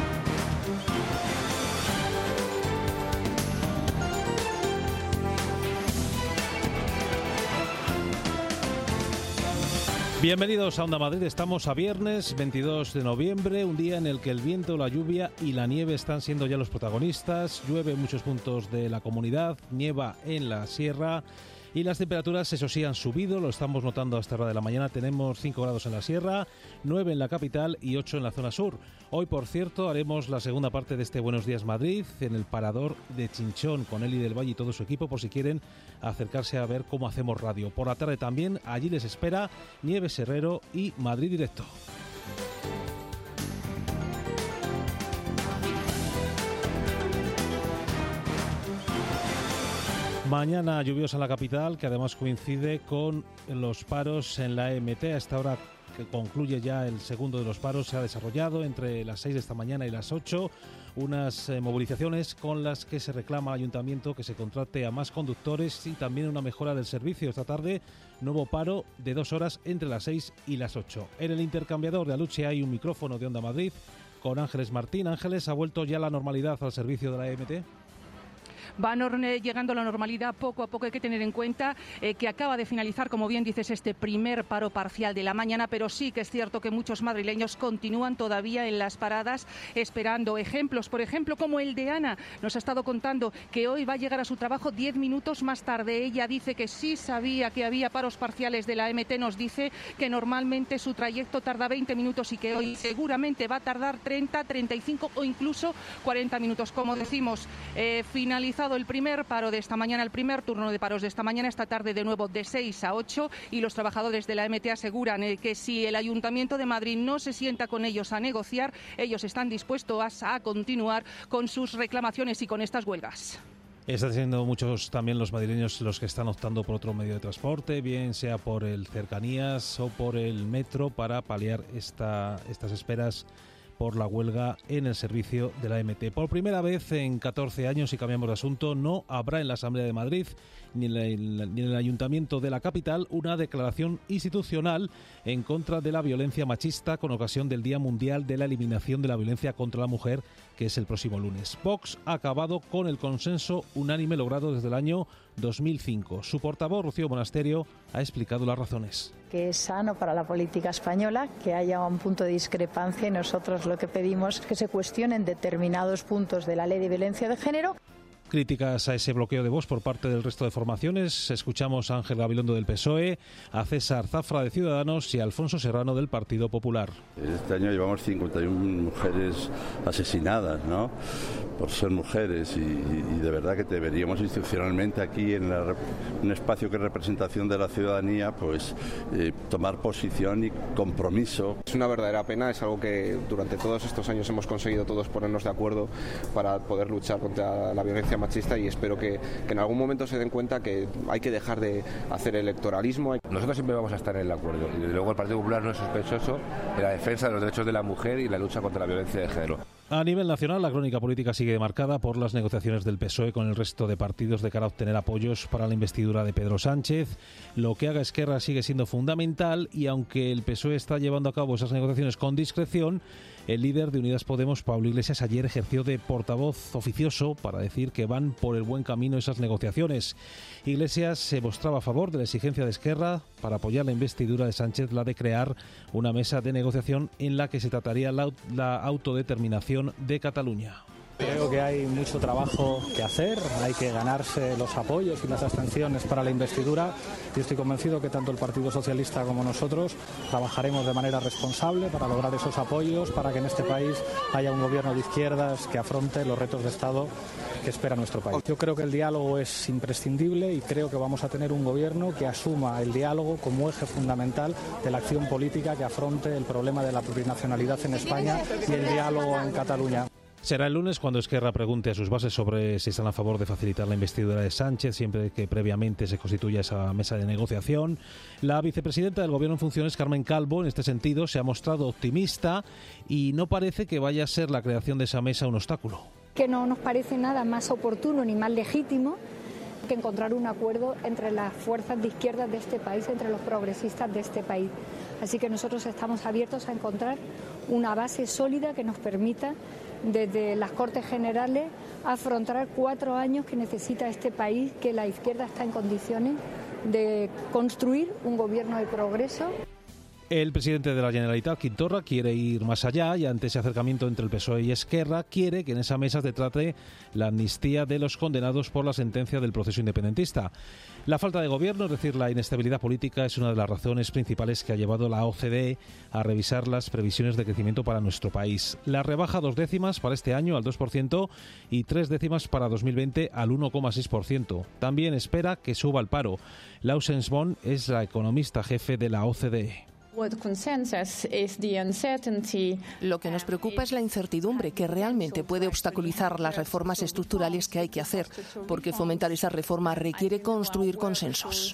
Bienvenidos a Onda Madrid. Estamos a viernes veintidós de noviembre, un día en el que el viento, la lluvia y la nieve están siendo ya los protagonistas. Llueve en muchos puntos de la comunidad, nieva en la sierra y las temperaturas, eso sí, han subido. Lo estamos notando a esta hora de la mañana. Tenemos cinco grados en la sierra, nueve en la capital y ocho en la zona sur. Hoy, por cierto, haremos la segunda parte de este Buenos Días Madrid en el Parador de Chinchón con Eli del Valle y todo su equipo, por si quieren acercarse a ver cómo hacemos radio. Por la tarde también, allí les espera Nieves Herrero y Madrid Directo. Mañana lluviosa en la capital, que además coincide con los paros en la E M T. A esta hora que concluye ya el segundo de los paros, se ha desarrollado entre las seis de esta mañana y las ocho unas eh, movilizaciones con las que se reclama al Ayuntamiento que se contrate a más conductores y también una mejora del servicio. Esta tarde, nuevo paro de dos horas entre las seis y las ocho. En el intercambiador de Aluche hay un micrófono de Onda Madrid con Ángeles Martín. Ángeles, ¿ha vuelto ya la normalidad al servicio de la E M T? Va llegando a la normalidad poco a poco. Hay que tener en cuenta eh, que acaba de finalizar, como bien dices, este primer paro parcial de la mañana, pero sí que es cierto que muchos madrileños continúan todavía en las paradas esperando. Ejemplos, por ejemplo, como el de Ana. Nos ha estado contando que hoy va a llegar a su trabajo diez minutos más tarde. Ella dice que sí sabía que había paros parciales de la E M T. Nos dice que normalmente su trayecto tarda veinte minutos y que hoy seguramente va a tardar treinta, treinta y cinco o incluso cuarenta minutos. Como decimos, eh, finalizado el primer paro de esta mañana, el primer turno de paros de esta mañana, esta tarde de nuevo de seis a ocho, y los trabajadores de la E M T aseguran eh, que si el Ayuntamiento de Madrid no se sienta con ellos a negociar, ellos están dispuestos a, a continuar con sus reclamaciones y con estas huelgas. Están siendo muchos también los madrileños los que están optando por otro medio de transporte, bien sea por el cercanías o por el metro, para paliar esta, estas esperas por la huelga en el servicio de la M T. Por primera vez en catorce años, y cambiamos de asunto, no habrá en la Asamblea de Madrid ni en, el, ni en el Ayuntamiento de la capital una declaración institucional en contra de la violencia machista con ocasión del Día Mundial de la Eliminación de la Violencia contra la Mujer, que es el próximo lunes. Vox ha acabado con el consenso unánime logrado desde el año dos mil cinco. Su portavoz, Rocío Monasterio, ha explicado las razones. Que es sano para la política española que haya un punto de discrepancia, y nosotros lo que pedimos es que se cuestionen determinados puntos de la Ley de Violencia de Género. Críticas a ese bloqueo de Vox por parte del resto de formaciones. Escuchamos a Ángel Gabilondo del P S O E, a César Zafra de Ciudadanos y a Alfonso Serrano del Partido Popular. Este año llevamos cincuenta y una mujeres asesinadas, ¿no?, por ser mujeres, y, y de verdad que deberíamos institucionalmente aquí en la, un espacio que es representación de la ciudadanía, pues eh, tomar posición y compromiso. Es una verdadera pena, es algo que durante todos estos años hemos conseguido todos ponernos de acuerdo para poder luchar contra la violencia machista, y espero que, que en algún momento se den cuenta que hay que dejar de hacer electoralismo. Nosotros siempre vamos a estar en el acuerdo, y desde luego el Partido Popular no es sospechoso de la defensa de los derechos de la mujer y la lucha contra la violencia de género. A nivel nacional, la crónica política sigue marcada por las negociaciones del P S O E con el resto de partidos de cara a obtener apoyos para la investidura de Pedro Sánchez. Lo que haga Esquerra sigue siendo fundamental, y aunque el P S O E está llevando a cabo esas negociaciones con discreción, el líder de Unidas Podemos, Pablo Iglesias, ayer ejerció de portavoz oficioso para decir que van por el buen camino esas negociaciones. Iglesias se mostraba a favor de la exigencia de Esquerra para apoyar la investidura de Sánchez, la de crear una mesa de negociación en la que se trataría la, la autodeterminación de Cataluña. Creo que hay mucho trabajo que hacer, hay que ganarse los apoyos y las abstenciones para la investidura, y estoy convencido que tanto el Partido Socialista como nosotros trabajaremos de manera responsable para lograr esos apoyos, para que en este país haya un gobierno de izquierdas que afronte los retos de Estado que espera nuestro país. Yo creo que el diálogo es imprescindible, y creo que vamos a tener un gobierno que asuma el diálogo como eje fundamental de la acción política que afronte el problema de la plurinacionalidad en España y el diálogo en Cataluña. Será el lunes cuando Esquerra pregunte a sus bases sobre si están a favor de facilitar la investidura de Sánchez, siempre que previamente se constituya esa mesa de negociación. La vicepresidenta del Gobierno en funciones, Carmen Calvo, en este sentido se ha mostrado optimista, y no parece que vaya a ser la creación de esa mesa un obstáculo. Que no nos parece nada más oportuno ni más legítimo que encontrar un acuerdo entre las fuerzas de izquierda de este país, entre los progresistas de este país. Así que nosotros estamos abiertos a encontrar una base sólida que nos permita, desde las Cortes Generales, afrontar cuatro años que necesita este país, que la izquierda está en condiciones de construir un gobierno de progreso. El presidente de la Generalitat, Quim Torra, quiere ir más allá, y ante ese acercamiento entre el P S O E y Esquerra, quiere que en esa mesa se trate la amnistía de los condenados por la sentencia del proceso independentista. La falta de gobierno, es decir, la inestabilidad política, es una de las razones principales que ha llevado la O C D E a revisar las previsiones de crecimiento para nuestro país. La rebaja dos décimas para este año al dos por ciento y tres décimas para dos mil veinte al uno coma seis por ciento. También espera que suba el paro. Laurence Boone es la economista jefe de la O C D E. Lo que nos preocupa es la incertidumbre, que realmente puede obstaculizar las reformas estructurales que hay que hacer, porque fomentar esa reforma requiere construir consensos.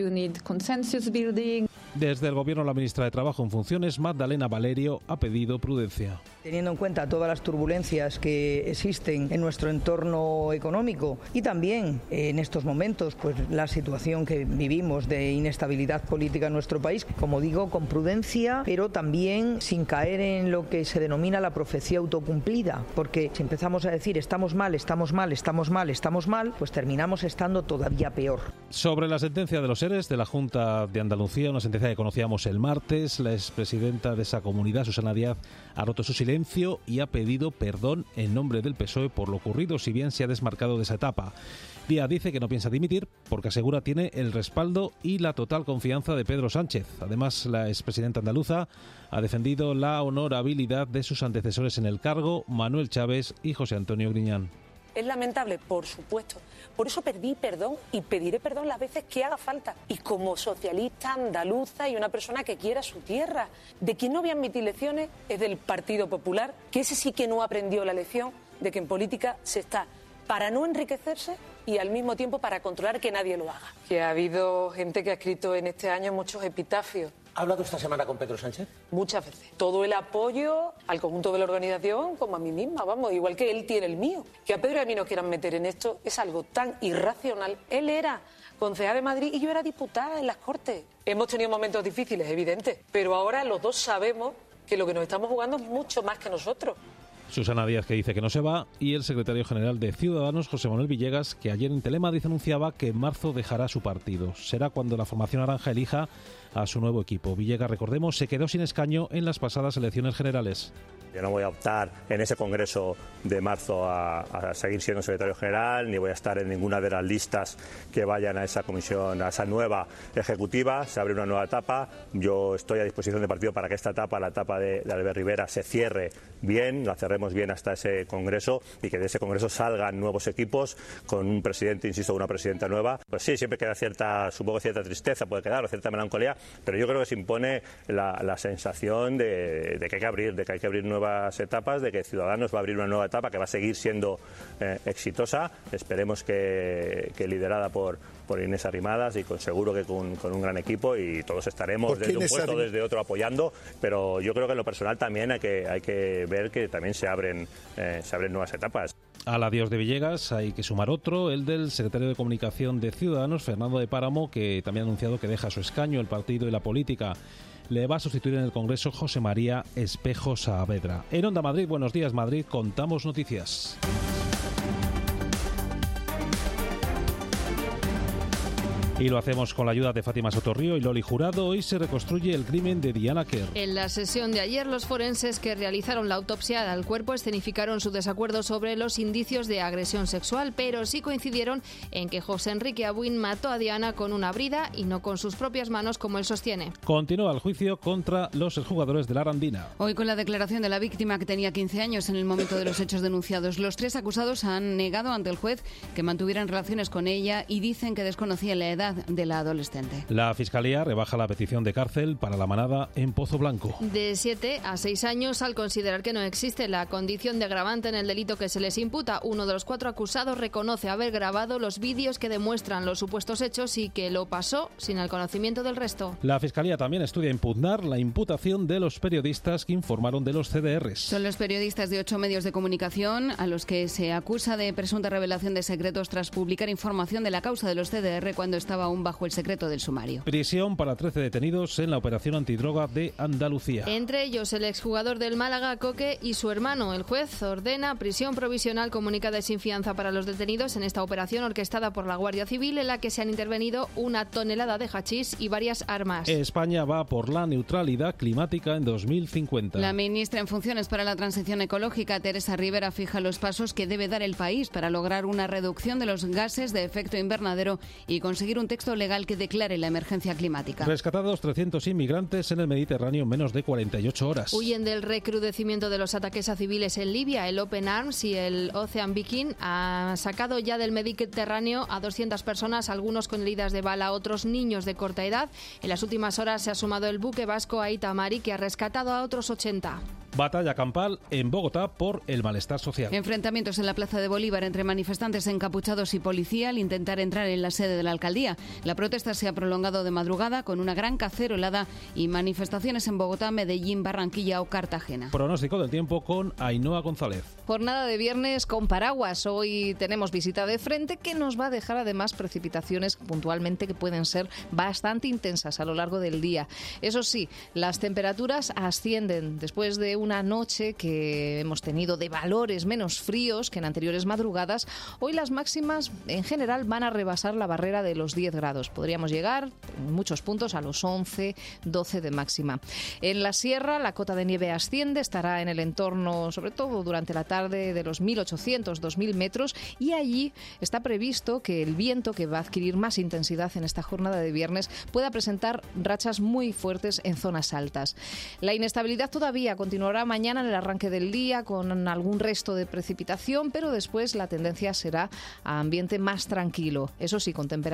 Desde el Gobierno, la ministra de Trabajo en funciones, Magdalena Valerio, ha pedido prudencia. Teniendo en cuenta todas las turbulencias que existen en nuestro entorno económico, y también en estos momentos pues la situación que vivimos de inestabilidad política en nuestro país, como digo, con prudencia, pero también sin caer en lo que se denomina la profecía autocumplida, porque si empezamos a decir estamos mal, estamos mal, estamos mal, estamos mal, pues terminamos estando todavía peor. Sobre la sentencia de los ERES de la Junta de Andalucía, una sentencia que conocíamos el martes, la expresidenta de esa comunidad, Susana Díaz, ha roto su silencio y ha pedido perdón en nombre del P S O E por lo ocurrido, si bien se ha desmarcado de esa etapa. Díaz dice que no piensa dimitir porque asegura tiene el respaldo y la total confianza de Pedro Sánchez. Además, la expresidenta andaluza ha defendido la honorabilidad de sus antecesores en el cargo, Manuel Chávez y José Antonio Griñán. Es lamentable, por supuesto. Por eso pedí perdón y pediré perdón las veces que haga falta. Y como socialista andaluza y una persona que quiera su tierra. De quien no voy a admitir lecciones es del Partido Popular, que ese sí que no aprendió la lección de que en política se está para no enriquecerse y al mismo tiempo para controlar que nadie lo haga. Que ha habido gente que ha escrito en este año muchos epitafios ¿Ha hablado esta semana con Pedro Sánchez? Muchas veces. Todo el apoyo al conjunto de la organización como a mí misma, vamos, igual que él tiene el mío. Que a Pedro y a mí nos quieran meter en esto es algo tan irracional. Él era concejal de Madrid y yo era diputada en las Cortes. Hemos tenido momentos difíciles, evidente, pero ahora los dos sabemos que lo que nos estamos jugando es mucho más que nosotros. Susana Díaz, que dice que no se va, y el secretario general de Ciudadanos, José Manuel Villegas, que ayer en Telemadrid anunciaba que en marzo dejará su partido. Será cuando la formación naranja elija a su nuevo equipo. Villegas, recordemos, se quedó sin escaño en las pasadas elecciones generales. Yo no voy a optar en ese congreso de marzo a, a seguir siendo secretario general, ni voy a estar en ninguna de las listas que vayan a esa comisión, a esa nueva ejecutiva. Se abre una nueva etapa. Yo estoy a disposición del partido para que esta etapa, la etapa de, de Albert Rivera, se cierre bien, la cerremos bien hasta ese congreso y que de ese congreso salgan nuevos equipos con un presidente, insisto, una presidenta nueva. Pues sí, siempre queda cierta, supongo cierta tristeza, puede quedar, o cierta melancolía, pero yo creo que se impone la, la sensación de, de que hay que abrir, de que hay que abrir nuevas etapas, de que Ciudadanos va a abrir una nueva etapa que va a seguir siendo eh, exitosa, esperemos que, que liderada por, por Inés Arrimadas y con seguro que con, con un gran equipo, y todos estaremos desde un puesto, desde otro apoyando, pero yo creo que en lo personal también hay que, hay que ver que también se abren, eh, se abren nuevas etapas. Al adiós de Villegas hay que sumar otro, el del secretario de Comunicación de Ciudadanos, Fernando de Páramo, que también ha anunciado que deja su escaño, el partido y la política. Le va a sustituir en el Congreso José María Espejo Saavedra. En Onda Madrid, buenos días Madrid, contamos noticias. Y lo hacemos con la ayuda de Fátima Sotorrío y Loli Jurado. Hoy se reconstruye el crimen de Diana Kerr. En la sesión de ayer, los forenses que realizaron la autopsia al cuerpo escenificaron su desacuerdo sobre los indicios de agresión sexual, pero sí coincidieron en que José Enrique Abuin mató a Diana con una brida y no con sus propias manos, como él sostiene. Continúa el juicio contra los exjugadores de la Arandina. Hoy, con la declaración de la víctima, que tenía quince años en el momento de los hechos denunciados, los tres acusados han negado ante el juez que mantuvieran relaciones con ella y dicen que desconocían la edad de la adolescente. La Fiscalía rebaja la petición de cárcel para la manada en Pozo Blanco. De siete a seis años, al considerar que no existe la condición de agravante en el delito que se les imputa. Uno de los cuatro acusados reconoce haber grabado los vídeos que demuestran los supuestos hechos y que lo pasó sin el conocimiento del resto. La Fiscalía también estudia impugnar la imputación de los periodistas que informaron de los C D Rs. Son los periodistas de ocho medios de comunicación a los que se acusa de presunta revelación de secretos tras publicar información de la causa de los C D R cuando estaba aún bajo el secreto del sumario. Prisión para trece detenidos en la operación antidroga de Andalucía. Entre ellos el exjugador del Málaga, Coque, y su hermano. El juez ordena prisión provisional comunicada y sin fianza para los detenidos en esta operación orquestada por la Guardia Civil, en la que se han intervenido una tonelada de hachís y varias armas. España va por la neutralidad climática en dos mil cincuenta. La ministra en funciones para la transición ecológica, Teresa Rivera, fija los pasos que debe dar el país para lograr una reducción de los gases de efecto invernadero y conseguir un texto legal que declare la emergencia climática. Rescatados trescientos inmigrantes en el Mediterráneo en menos de cuarenta y ocho horas. Huyen del recrudecimiento de los ataques a civiles en Libia. El Open Arms y el Ocean Viking han sacado ya del Mediterráneo a doscientas personas, algunos con heridas de bala, otros niños de corta edad. En las últimas horas se ha sumado el buque vasco Aita Mari, que ha rescatado a otros ochenta. Batalla campal en Bogotá por el malestar social. Enfrentamientos en la Plaza de Bolívar entre manifestantes encapuchados y policía al intentar entrar en la sede de la alcaldía. La protesta se ha prolongado de madrugada con una gran cacerolada y manifestaciones en Bogotá, Medellín, Barranquilla o Cartagena. Pronóstico del tiempo con Ainhoa González. Jornada de viernes con paraguas. Hoy tenemos visita de frente que nos va a dejar además precipitaciones puntualmente que pueden ser bastante intensas a lo largo del día. Eso sí, las temperaturas ascienden después de una noche que hemos tenido de valores menos fríos que en anteriores madrugadas. Hoy las máximas en general van a rebasar la barrera de los diez grados. Podríamos llegar en muchos puntos a los once, doce de máxima. En la sierra la cota de nieve asciende, estará en el entorno, sobre todo durante la tarde, de los mil ochocientos, dos mil metros, y allí está previsto que el viento, que va a adquirir más intensidad en esta jornada de viernes, pueda presentar rachas muy fuertes en zonas altas. La inestabilidad todavía continuará mañana en el arranque del día con algún resto de precipitación, pero después la tendencia será a ambiente más tranquilo. Eso sí, con temperaturas que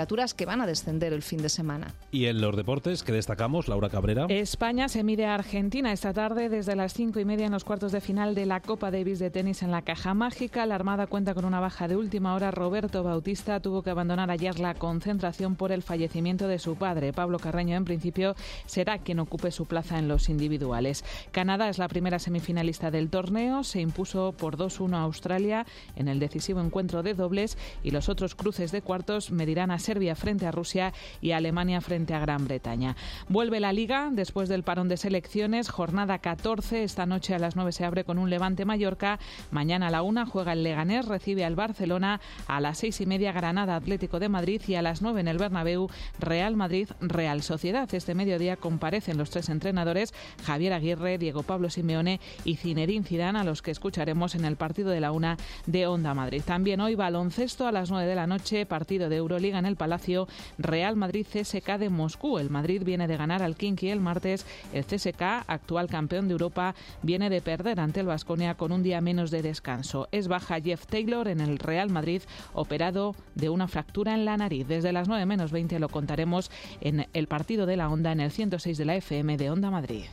que van a descender el fin de semana. Y en los deportes, ¿qué destacamos, Laura Cabrera? España se mide a Argentina esta tarde desde las cinco y media en los cuartos de final de la Copa Davis de tenis en la Caja Mágica. La Armada cuenta con una baja de última hora. Roberto Bautista tuvo que abandonar ayer la concentración por el fallecimiento de su padre. Pablo Carreño, en principio, será quien ocupe su plaza en los individuales. Canadá es la primera semifinalista del torneo. Se impuso por dos uno a Australia en el decisivo encuentro de dobles y los otros cruces de cuartos medirán a Serbia frente a Rusia y a Alemania frente a Gran Bretaña. Vuelve la Liga después del parón de selecciones. Jornada catorce. Esta noche a las nueve se abre con un Levante Mallorca. Mañana a la una juega el Leganés, recibe al Barcelona. A las seis y media Granada Atlético de Madrid y a las nueve en el Bernabéu Real Madrid Real Sociedad. Este mediodía comparecen los tres entrenadores, Javier Aguirre, Diego Pablo Simeone y Zinedine Zidane, a los que escucharemos en el partido de la una de Onda Madrid. También hoy baloncesto a las nueve de la noche, partido de Euroliga en el Palacio, Real Madrid C S K de Moscú. El Madrid viene de ganar al Khimki el martes. El C S K, actual campeón de Europa, viene de perder ante el Baskonia con un día menos de descanso. Es baja Jeff Taylor en el Real Madrid, operado de una fractura en la nariz. Desde las nueve menos veinte lo contaremos en el partido de la Onda en el ciento seis de la F M de Onda Madrid.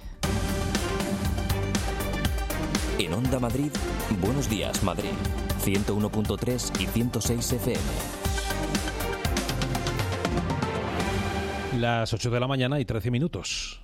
En Onda Madrid, Buenos Días Madrid, ciento uno punto tres y ciento seis F M. Las ocho de la mañana y trece minutos.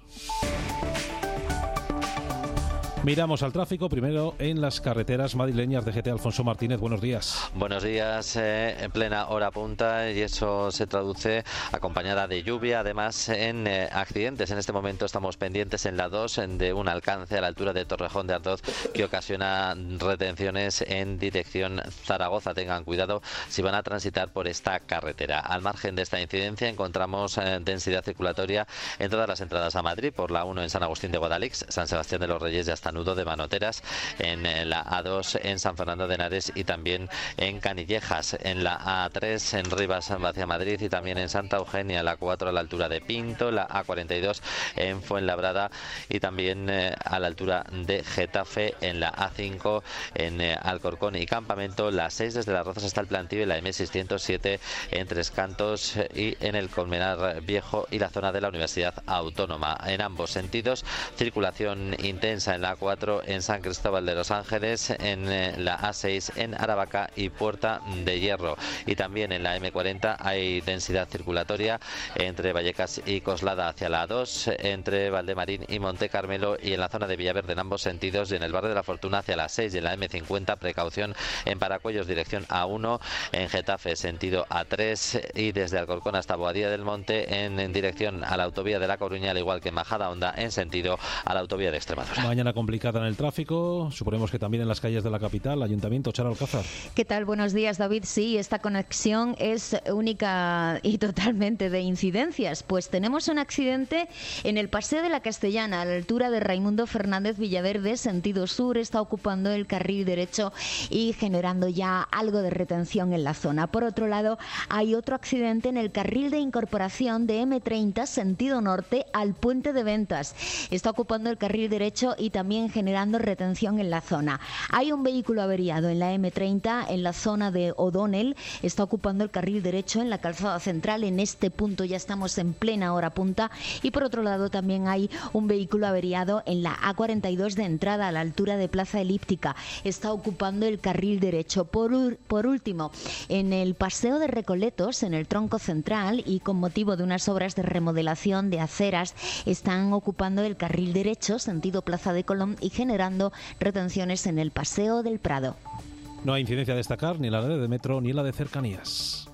Miramos al tráfico, primero en las carreteras madrileñas de G T. Alfonso Martínez, buenos días. Buenos días, eh, en plena hora punta, y eso se traduce acompañada de lluvia, además en eh, accidentes. En este momento estamos pendientes en la dos de un alcance a la altura de Torrejón de Ardoz que ocasiona retenciones en dirección Zaragoza. Tengan cuidado si van a transitar por esta carretera. Al margen de esta incidencia encontramos eh, densidad circulatoria en todas las entradas a Madrid, por la uno en San Agustín de Guadalix, San Sebastián de los Reyes y hasta Nudo de Manoteras, en la A dos en San Fernando de Henares y también en Canillejas, en la A tres en Rivas hacia Madrid y también en Santa Eugenia, la cuatro a la altura de Pinto, la A cuarenta y dos en Fuenlabrada y también eh, a la altura de Getafe, en la A cinco en eh, Alcorcón y Campamento, la seis desde Las Rozas hasta el Plantío y la M seiscientos siete en Tres Cantos y en el Colmenar Viejo y la zona de la Universidad Autónoma. En ambos sentidos, circulación intensa en la A cuatro en San Cristóbal de los Ángeles, en eh, la A seis en Aravaca y Puerta de Hierro, y también en la M cuarenta hay densidad circulatoria entre Vallecas y Coslada hacia la A dos, entre Valdemarín y Monte Carmelo y en la zona de Villaverde en ambos sentidos, y en el barrio de la Fortuna hacia la seis y en la M cincuenta precaución en Paracuellos dirección A uno, en Getafe sentido A tres y desde Alcorcón hasta Boadilla del Monte en, en dirección a la autovía de La Coruña, al igual que en Majadahonda en sentido a la autovía de Extremadura. Mañana complicada en el tráfico, suponemos que también en las calles de la capital. Ayuntamiento, Charo Alcázar. ¿Qué tal? Buenos días, David. Sí, esta conexión es única y totalmente de incidencias, pues tenemos un accidente en el Paseo de la Castellana, a la altura de Raimundo Fernández Villaverde, sentido sur. Está ocupando el carril derecho y generando ya algo de retención en la zona. Por otro lado, hay otro accidente en el carril de incorporación de M treinta, sentido norte, al Puente de Ventas. Está ocupando el carril derecho y también generando retención en la zona. Hay un vehículo averiado en la M treinta, en la zona de O'Donnell. Está ocupando el carril derecho en la calzada central. En este punto ya estamos en plena hora punta. Y por otro lado también hay un vehículo averiado en la A cuarenta y dos de entrada, a la altura de Plaza Elíptica. Está ocupando el carril derecho. Por, por último, en el Paseo de Recoletos, en el tronco central, y con motivo de unas obras de remodelación de aceras, están ocupando el carril derecho, sentido Plaza de Colón, y generando retenciones en el Paseo del Prado. No hay incidencia a destacar, ni en la red de metro ni en la de cercanías.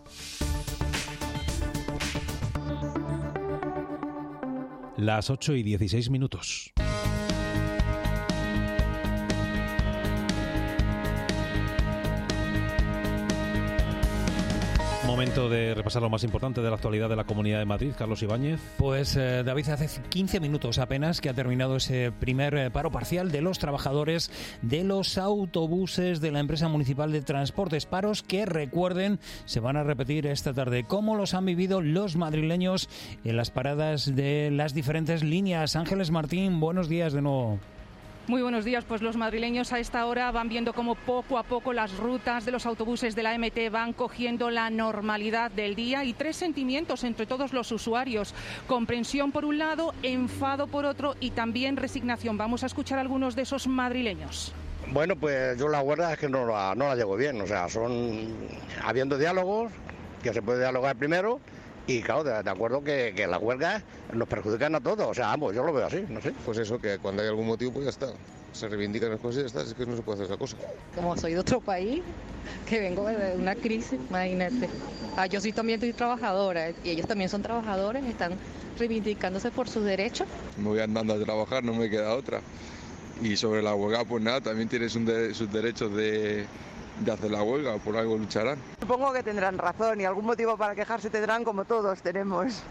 Las ocho y dieciséis minutos. Momento de repasar lo más importante de la actualidad de la Comunidad de Madrid. Carlos Ibáñez. Pues eh, David, hace quince minutos apenas que ha terminado ese primer eh, paro parcial de los trabajadores de los autobuses de la empresa municipal de transportes. Paros que, recuerden, se van a repetir esta tarde. ¿Cómo los han vivido los madrileños en las paradas de las diferentes líneas? Ángeles Martín, buenos días de nuevo. Muy buenos días. Pues los madrileños a esta hora van viendo cómo poco a poco las rutas de los autobuses de la M T van cogiendo la normalidad del día, y tres sentimientos entre todos los usuarios: comprensión por un lado, enfado por otro y también resignación. Vamos a escuchar a algunos de esos madrileños. Bueno, pues yo la huelga es que no la, no la llevo bien, o sea, son habiendo diálogos, que se puede dialogar primero, y claro, de, de acuerdo que, que las huelgas nos perjudican a todos, o sea, ambos, yo lo veo así, no sé. Pues eso, que cuando hay algún motivo, pues ya está, se reivindican las cosas y ya está, es que no se puede hacer esa cosa. Como soy de otro país, que vengo de una crisis, imagínate. Ah, yo sí también soy trabajadora, y ellos también son trabajadores, están reivindicándose por sus derechos. Me voy andando a trabajar, no me queda otra. Y sobre la huelga, pues nada, también tienes un de, sus derechos de, de hacer la huelga, por algo lucharán. Supongo que tendrán razón y algún motivo para quejarse tendrán, como todos tenemos.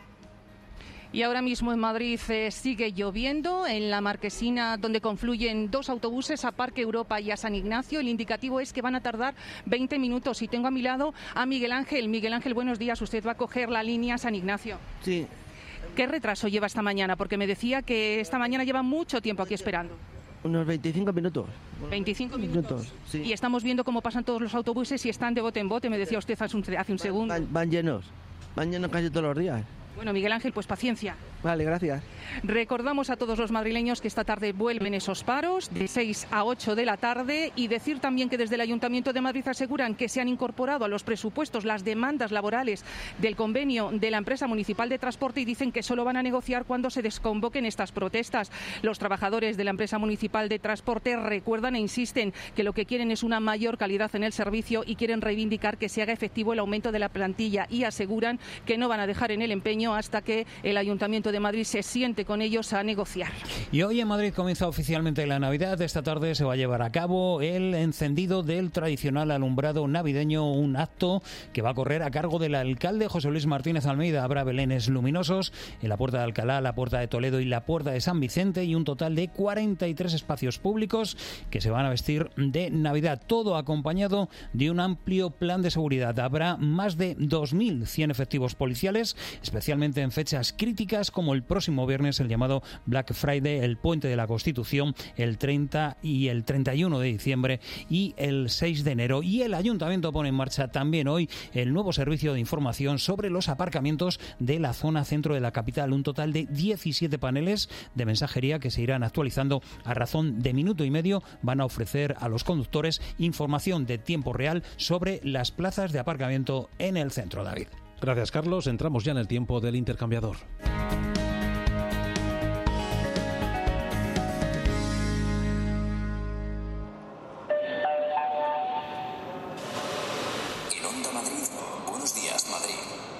Y ahora mismo en Madrid eh, sigue lloviendo. En la Marquesina, donde confluyen dos autobuses, a Parque Europa y a San Ignacio, el indicativo es que van a tardar veinte minutos. Y tengo a mi lado a Miguel Ángel. Miguel Ángel, buenos días. Usted va a coger la línea San Ignacio. Sí. ¿Qué retraso lleva esta mañana? Porque me decía que esta mañana lleva mucho tiempo aquí esperando. Unos veinticinco minutos. veinticinco minutos. minutos sí. Y estamos viendo cómo pasan todos los autobuses y están de bote en bote, me decía usted hace un, hace un segundo. Van, van llenos, van llenos casi todos los días. Bueno, Miguel Ángel, pues paciencia. Vale, gracias. Recordamos a todos los madrileños que esta tarde vuelven esos paros de seis a ocho de la tarde, y decir también que desde el Ayuntamiento de Madrid aseguran que se han incorporado a los presupuestos las demandas laborales del convenio de la empresa municipal de transporte, y dicen que solo van a negociar cuando se desconvoquen estas protestas. Los trabajadores de la empresa municipal de transporte recuerdan e insisten que lo que quieren es una mayor calidad en el servicio y quieren reivindicar que se haga efectivo el aumento de la plantilla, y aseguran que no van a dejar en el empeño hasta que el Ayuntamiento de Madrid se siente con ellos a negociar. Y hoy en Madrid comienza oficialmente la Navidad. Esta tarde se va a llevar a cabo el encendido del tradicional alumbrado navideño, un acto que va a correr a cargo del alcalde José Luis Martínez Almeida. Habrá belenes luminosos en la Puerta de Alcalá, la Puerta de Toledo y la Puerta de San Vicente, y un total de cuarenta y tres espacios públicos que se van a vestir de Navidad, todo acompañado de un amplio plan de seguridad. Habrá más de dos mil cien efectivos policiales, especialmente en fechas críticas como el próximo viernes, el llamado Black Friday, el Puente de la Constitución, el treinta y el treinta y uno de diciembre y el seis de enero. Y el Ayuntamiento pone en marcha también hoy el nuevo servicio de información sobre los aparcamientos de la zona centro de la capital. Un total de diecisiete paneles de mensajería que se irán actualizando a razón de minuto y medio. Van a ofrecer a los conductores información de tiempo real sobre las plazas de aparcamiento en el centro, David. Gracias, Carlos. Entramos ya en el tiempo del intercambiador. En Onda Madrid, buenos días, Madrid.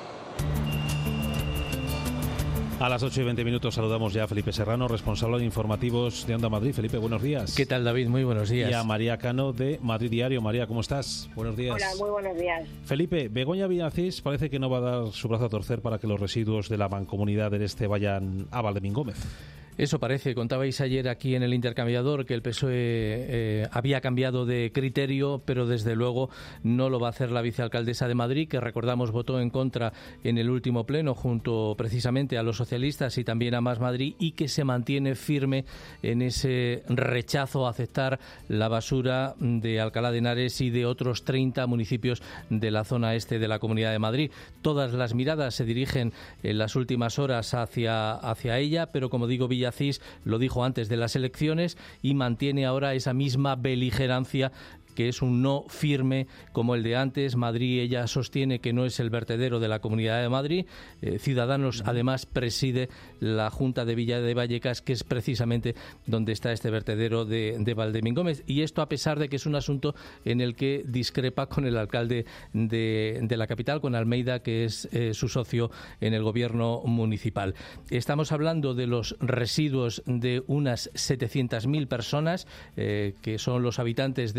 A las ocho y veinte minutos saludamos ya a Felipe Serrano, responsable de informativos de Onda Madrid. Felipe, buenos días. ¿Qué tal, David? Muy buenos días. Y a María Cano de Madrid Diario. María, ¿cómo estás? Buenos días. Hola, muy buenos días. Felipe, Begoña Villacís parece que no va a dar su brazo a torcer para que los residuos de la Mancomunidad del Este vayan a Valdemín Gómez. Eso parece. Contabais ayer aquí en el intercambiador que el P S O E eh, había cambiado de criterio, pero desde luego no lo va a hacer la vicealcaldesa de Madrid, que recordamos votó en contra en el último pleno junto precisamente a los socialistas y también a Más Madrid, y que se mantiene firme en ese rechazo a aceptar la basura de Alcalá de Henares y de otros treinta municipios de la zona este de la Comunidad de Madrid. Todas las miradas se dirigen en las últimas horas hacia, hacia ella, pero como digo, Villa Villacís lo dijo antes de las elecciones y mantiene ahora esa misma beligerancia, que es un no firme como el de antes. Madrid, ella sostiene que no es el vertedero de la Comunidad de Madrid. Eh, Ciudadanos, además, preside la Junta de Villa de Vallecas, que es precisamente donde está este vertedero de, de Valdemín Gómez. Y esto a pesar de que es un asunto en el que discrepa con el alcalde de, de la capital, con Almeida, que es eh, su socio en el gobierno municipal. Estamos hablando de los residuos de unas setecientas mil personas, eh, que son los habitantes de esos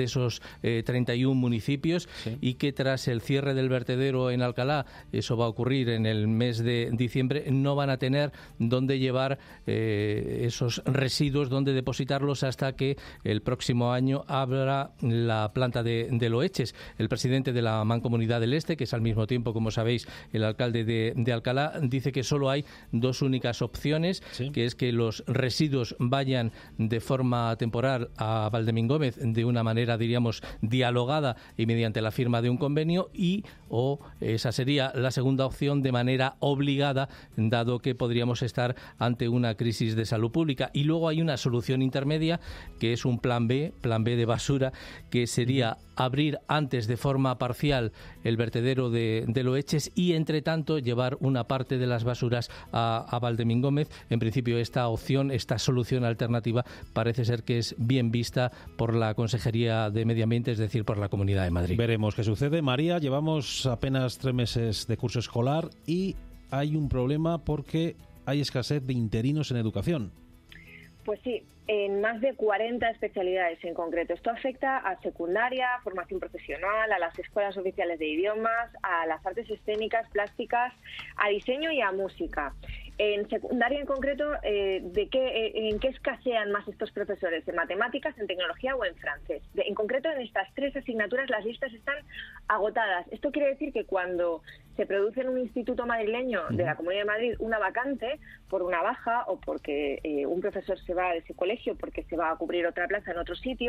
eh, treinta y uno municipios sí. y que tras el cierre del vertedero en Alcalá, eso va a ocurrir en el mes de diciembre, no van a tener dónde llevar eh, esos residuos, dónde depositarlos hasta que el próximo año abra la planta de, de Loeches. El presidente de la Mancomunidad del Este, que es al mismo tiempo, como sabéis, el alcalde de, de Alcalá, dice que solo hay dos únicas opciones, sí. que es que los residuos vayan de forma temporal a Valdemingómez de una manera, diríamos, dialogada y mediante la firma de un convenio, y o esa sería la segunda opción, de manera obligada, dado que podríamos estar ante una crisis de salud pública. Y luego hay una solución intermedia, que es un plan B, plan B de basura, que sería abrir antes de forma parcial el vertedero de, de Loeches y, entre tanto, llevar una parte de las basuras a, a Valdemingómez. En principio, esta opción, esta solución alternativa, parece ser que es bien vista por la Consejería de Medio Ambiente, es decir, por la Comunidad de Madrid. Veremos qué sucede. María, llevamos apenas tres meses de curso escolar y hay un problema porque hay escasez de interinos en educación. Pues sí, en más de cuarenta especialidades en concreto. Esto afecta a secundaria, formación profesional, a las escuelas oficiales de idiomas, a las artes escénicas, plásticas, a diseño y a música. En secundaria en concreto, eh, ¿de qué, eh, ¿en qué escasean más estos profesores? ¿En matemáticas, en tecnología o en francés? De, en concreto, en estas tres asignaturas las listas están agotadas. Esto quiere decir que cuando se produce en un instituto madrileño de la Comunidad de Madrid una vacante por una baja o porque eh, un profesor se va de ese colegio porque se va a cubrir otra plaza en otro sitio,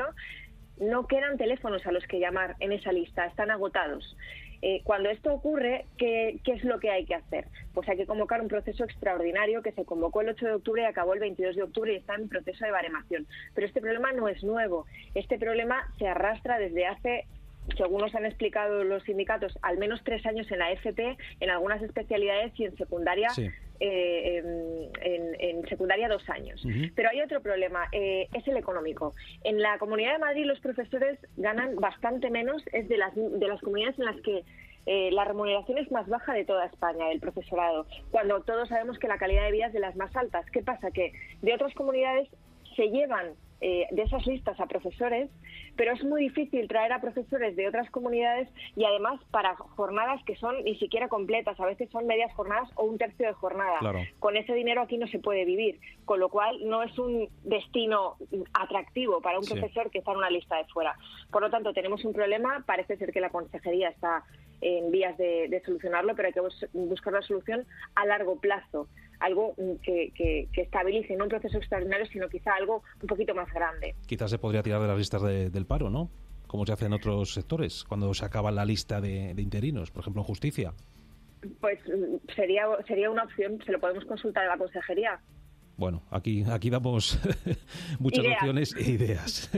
no quedan teléfonos a los que llamar en esa lista, están agotados. Eh, cuando esto ocurre, ¿qué, ¿qué es lo que hay que hacer? Pues hay que convocar un proceso extraordinario que se convocó el ocho de octubre y acabó el veintidós de octubre y está en proceso de baremación. Pero este problema no es nuevo. Este problema se arrastra desde hace, según nos han explicado los sindicatos, al menos tres años en la F P, en algunas especialidades, y en secundaria, sí. eh, en, en secundaria dos años. Uh-huh. Pero hay otro problema, eh, es el económico. En la Comunidad de Madrid los profesores ganan bastante menos, es de las, de las comunidades en las que Eh, la remuneración es más baja de toda España, del profesorado, cuando todos sabemos que la calidad de vida es de las más altas. ¿Qué pasa? Que de otras comunidades se llevan eh, de esas listas a profesores, pero es muy difícil traer a profesores de otras comunidades, y además para jornadas que son ni siquiera completas, a veces son medias jornadas o un tercio de jornada. Claro. Con ese dinero aquí no se puede vivir, con lo cual no es un destino atractivo para un sí. profesor que está en una lista de fuera. Por lo tanto, tenemos un problema, parece ser que la Consejería está en vías de, de solucionarlo, pero hay que bus- buscar la solución a largo plazo, algo que, que, que estabilice, no un proceso extraordinario, sino quizá algo un poquito más grande. Quizás se podría tirar de las listas de, del paro, ¿no? Como se hace en otros sectores, cuando se acaba la lista de, de interinos, por ejemplo en justicia. Pues sería sería una opción, se lo podemos consultar a la Consejería. Bueno, aquí aquí damos muchas ideas. opciones e ideas.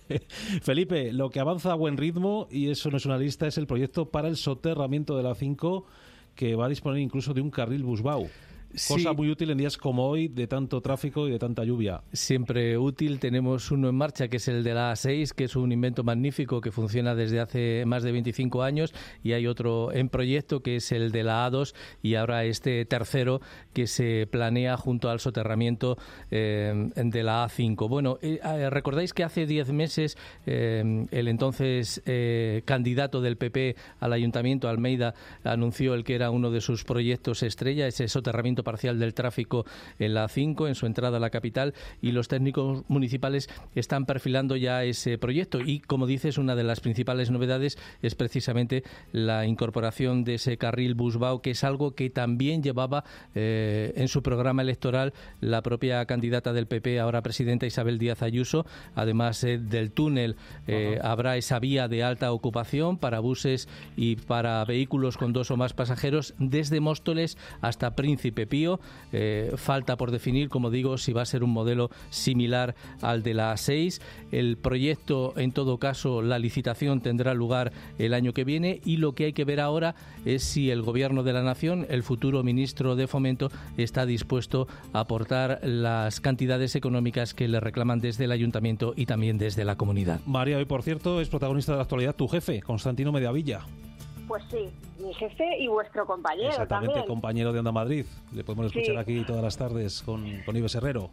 Felipe, lo que avanza a buen ritmo, y eso no es una lista, es el proyecto para el soterramiento de la A cinco, que va a disponer incluso de un carril Busbau. Cosa sí. muy útil en días como hoy, de tanto tráfico y de tanta lluvia. Siempre útil. Tenemos uno en marcha, que es el de la A seis, que es un invento magnífico que funciona desde hace más de veinticinco años, y hay otro en proyecto, que es el de la A dos, y ahora este tercero que se planea junto al soterramiento eh, de la A cinco. Bueno, eh, recordáis que hace diez meses eh, el entonces eh, candidato del P P al Ayuntamiento, Almeida, anunció el que era uno de sus proyectos estrella, ese soterramiento parcial del tráfico en la A cinco, en su entrada a la capital, y los técnicos municipales están perfilando ya ese proyecto. Y, como dices, una de las principales novedades es precisamente la incorporación de ese carril Busbau, que es algo que también llevaba eh, en su programa electoral la propia candidata del P P, ahora presidenta, Isabel Díaz Ayuso. Además eh, del túnel eh, uh-huh. habrá esa vía de alta ocupación para buses y para vehículos con dos o más pasajeros desde Móstoles hasta Príncipe Pío. Eh, falta por definir, como digo, si va a ser un modelo similar al de la A seis. El proyecto, en todo caso, la licitación tendrá lugar el año que viene, y lo que hay que ver ahora es si el Gobierno de la Nación, el futuro ministro de Fomento, está dispuesto a aportar las cantidades económicas que le reclaman desde el Ayuntamiento y también desde la comunidad. María, hoy, por cierto, es protagonista de la actualidad tu jefe, Constantino Mediavilla. Pues sí, mi jefe y vuestro compañero. Exactamente, también. compañero de Onda Madrid. Le podemos escuchar sí. aquí todas las tardes con, con Ives Herrero.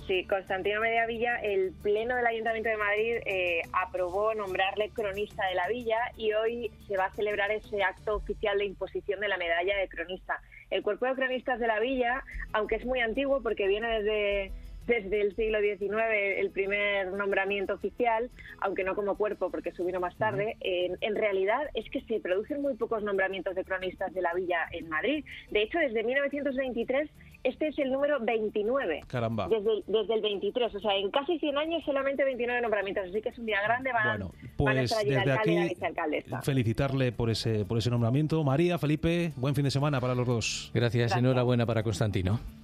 Sí, Constantino Mediavilla, el Pleno del Ayuntamiento de Madrid eh, aprobó nombrarle cronista de la villa y hoy se va a celebrar ese acto oficial de imposición de la medalla de cronista. El Cuerpo de Cronistas de la villa, aunque es muy antiguo porque viene desde... desde el siglo diecinueve, el primer nombramiento oficial, aunque no como cuerpo porque eso vino más tarde, en, en realidad es que se producen muy pocos nombramientos de cronistas de la villa en Madrid. De hecho, desde mil novecientos veintitrés, este es el número veintinueve. Caramba. Desde, desde el veintitrés, o sea, en casi cien años solamente veintinueve nombramientos, así que es un día grande. Van, bueno, van a pues estar allí desde el alcalde y la aquí vicealcaldesa. felicitarle por ese, por ese nombramiento. María, Felipe, buen fin de semana para los dos. Gracias, Gracias. enhorabuena para Constantino.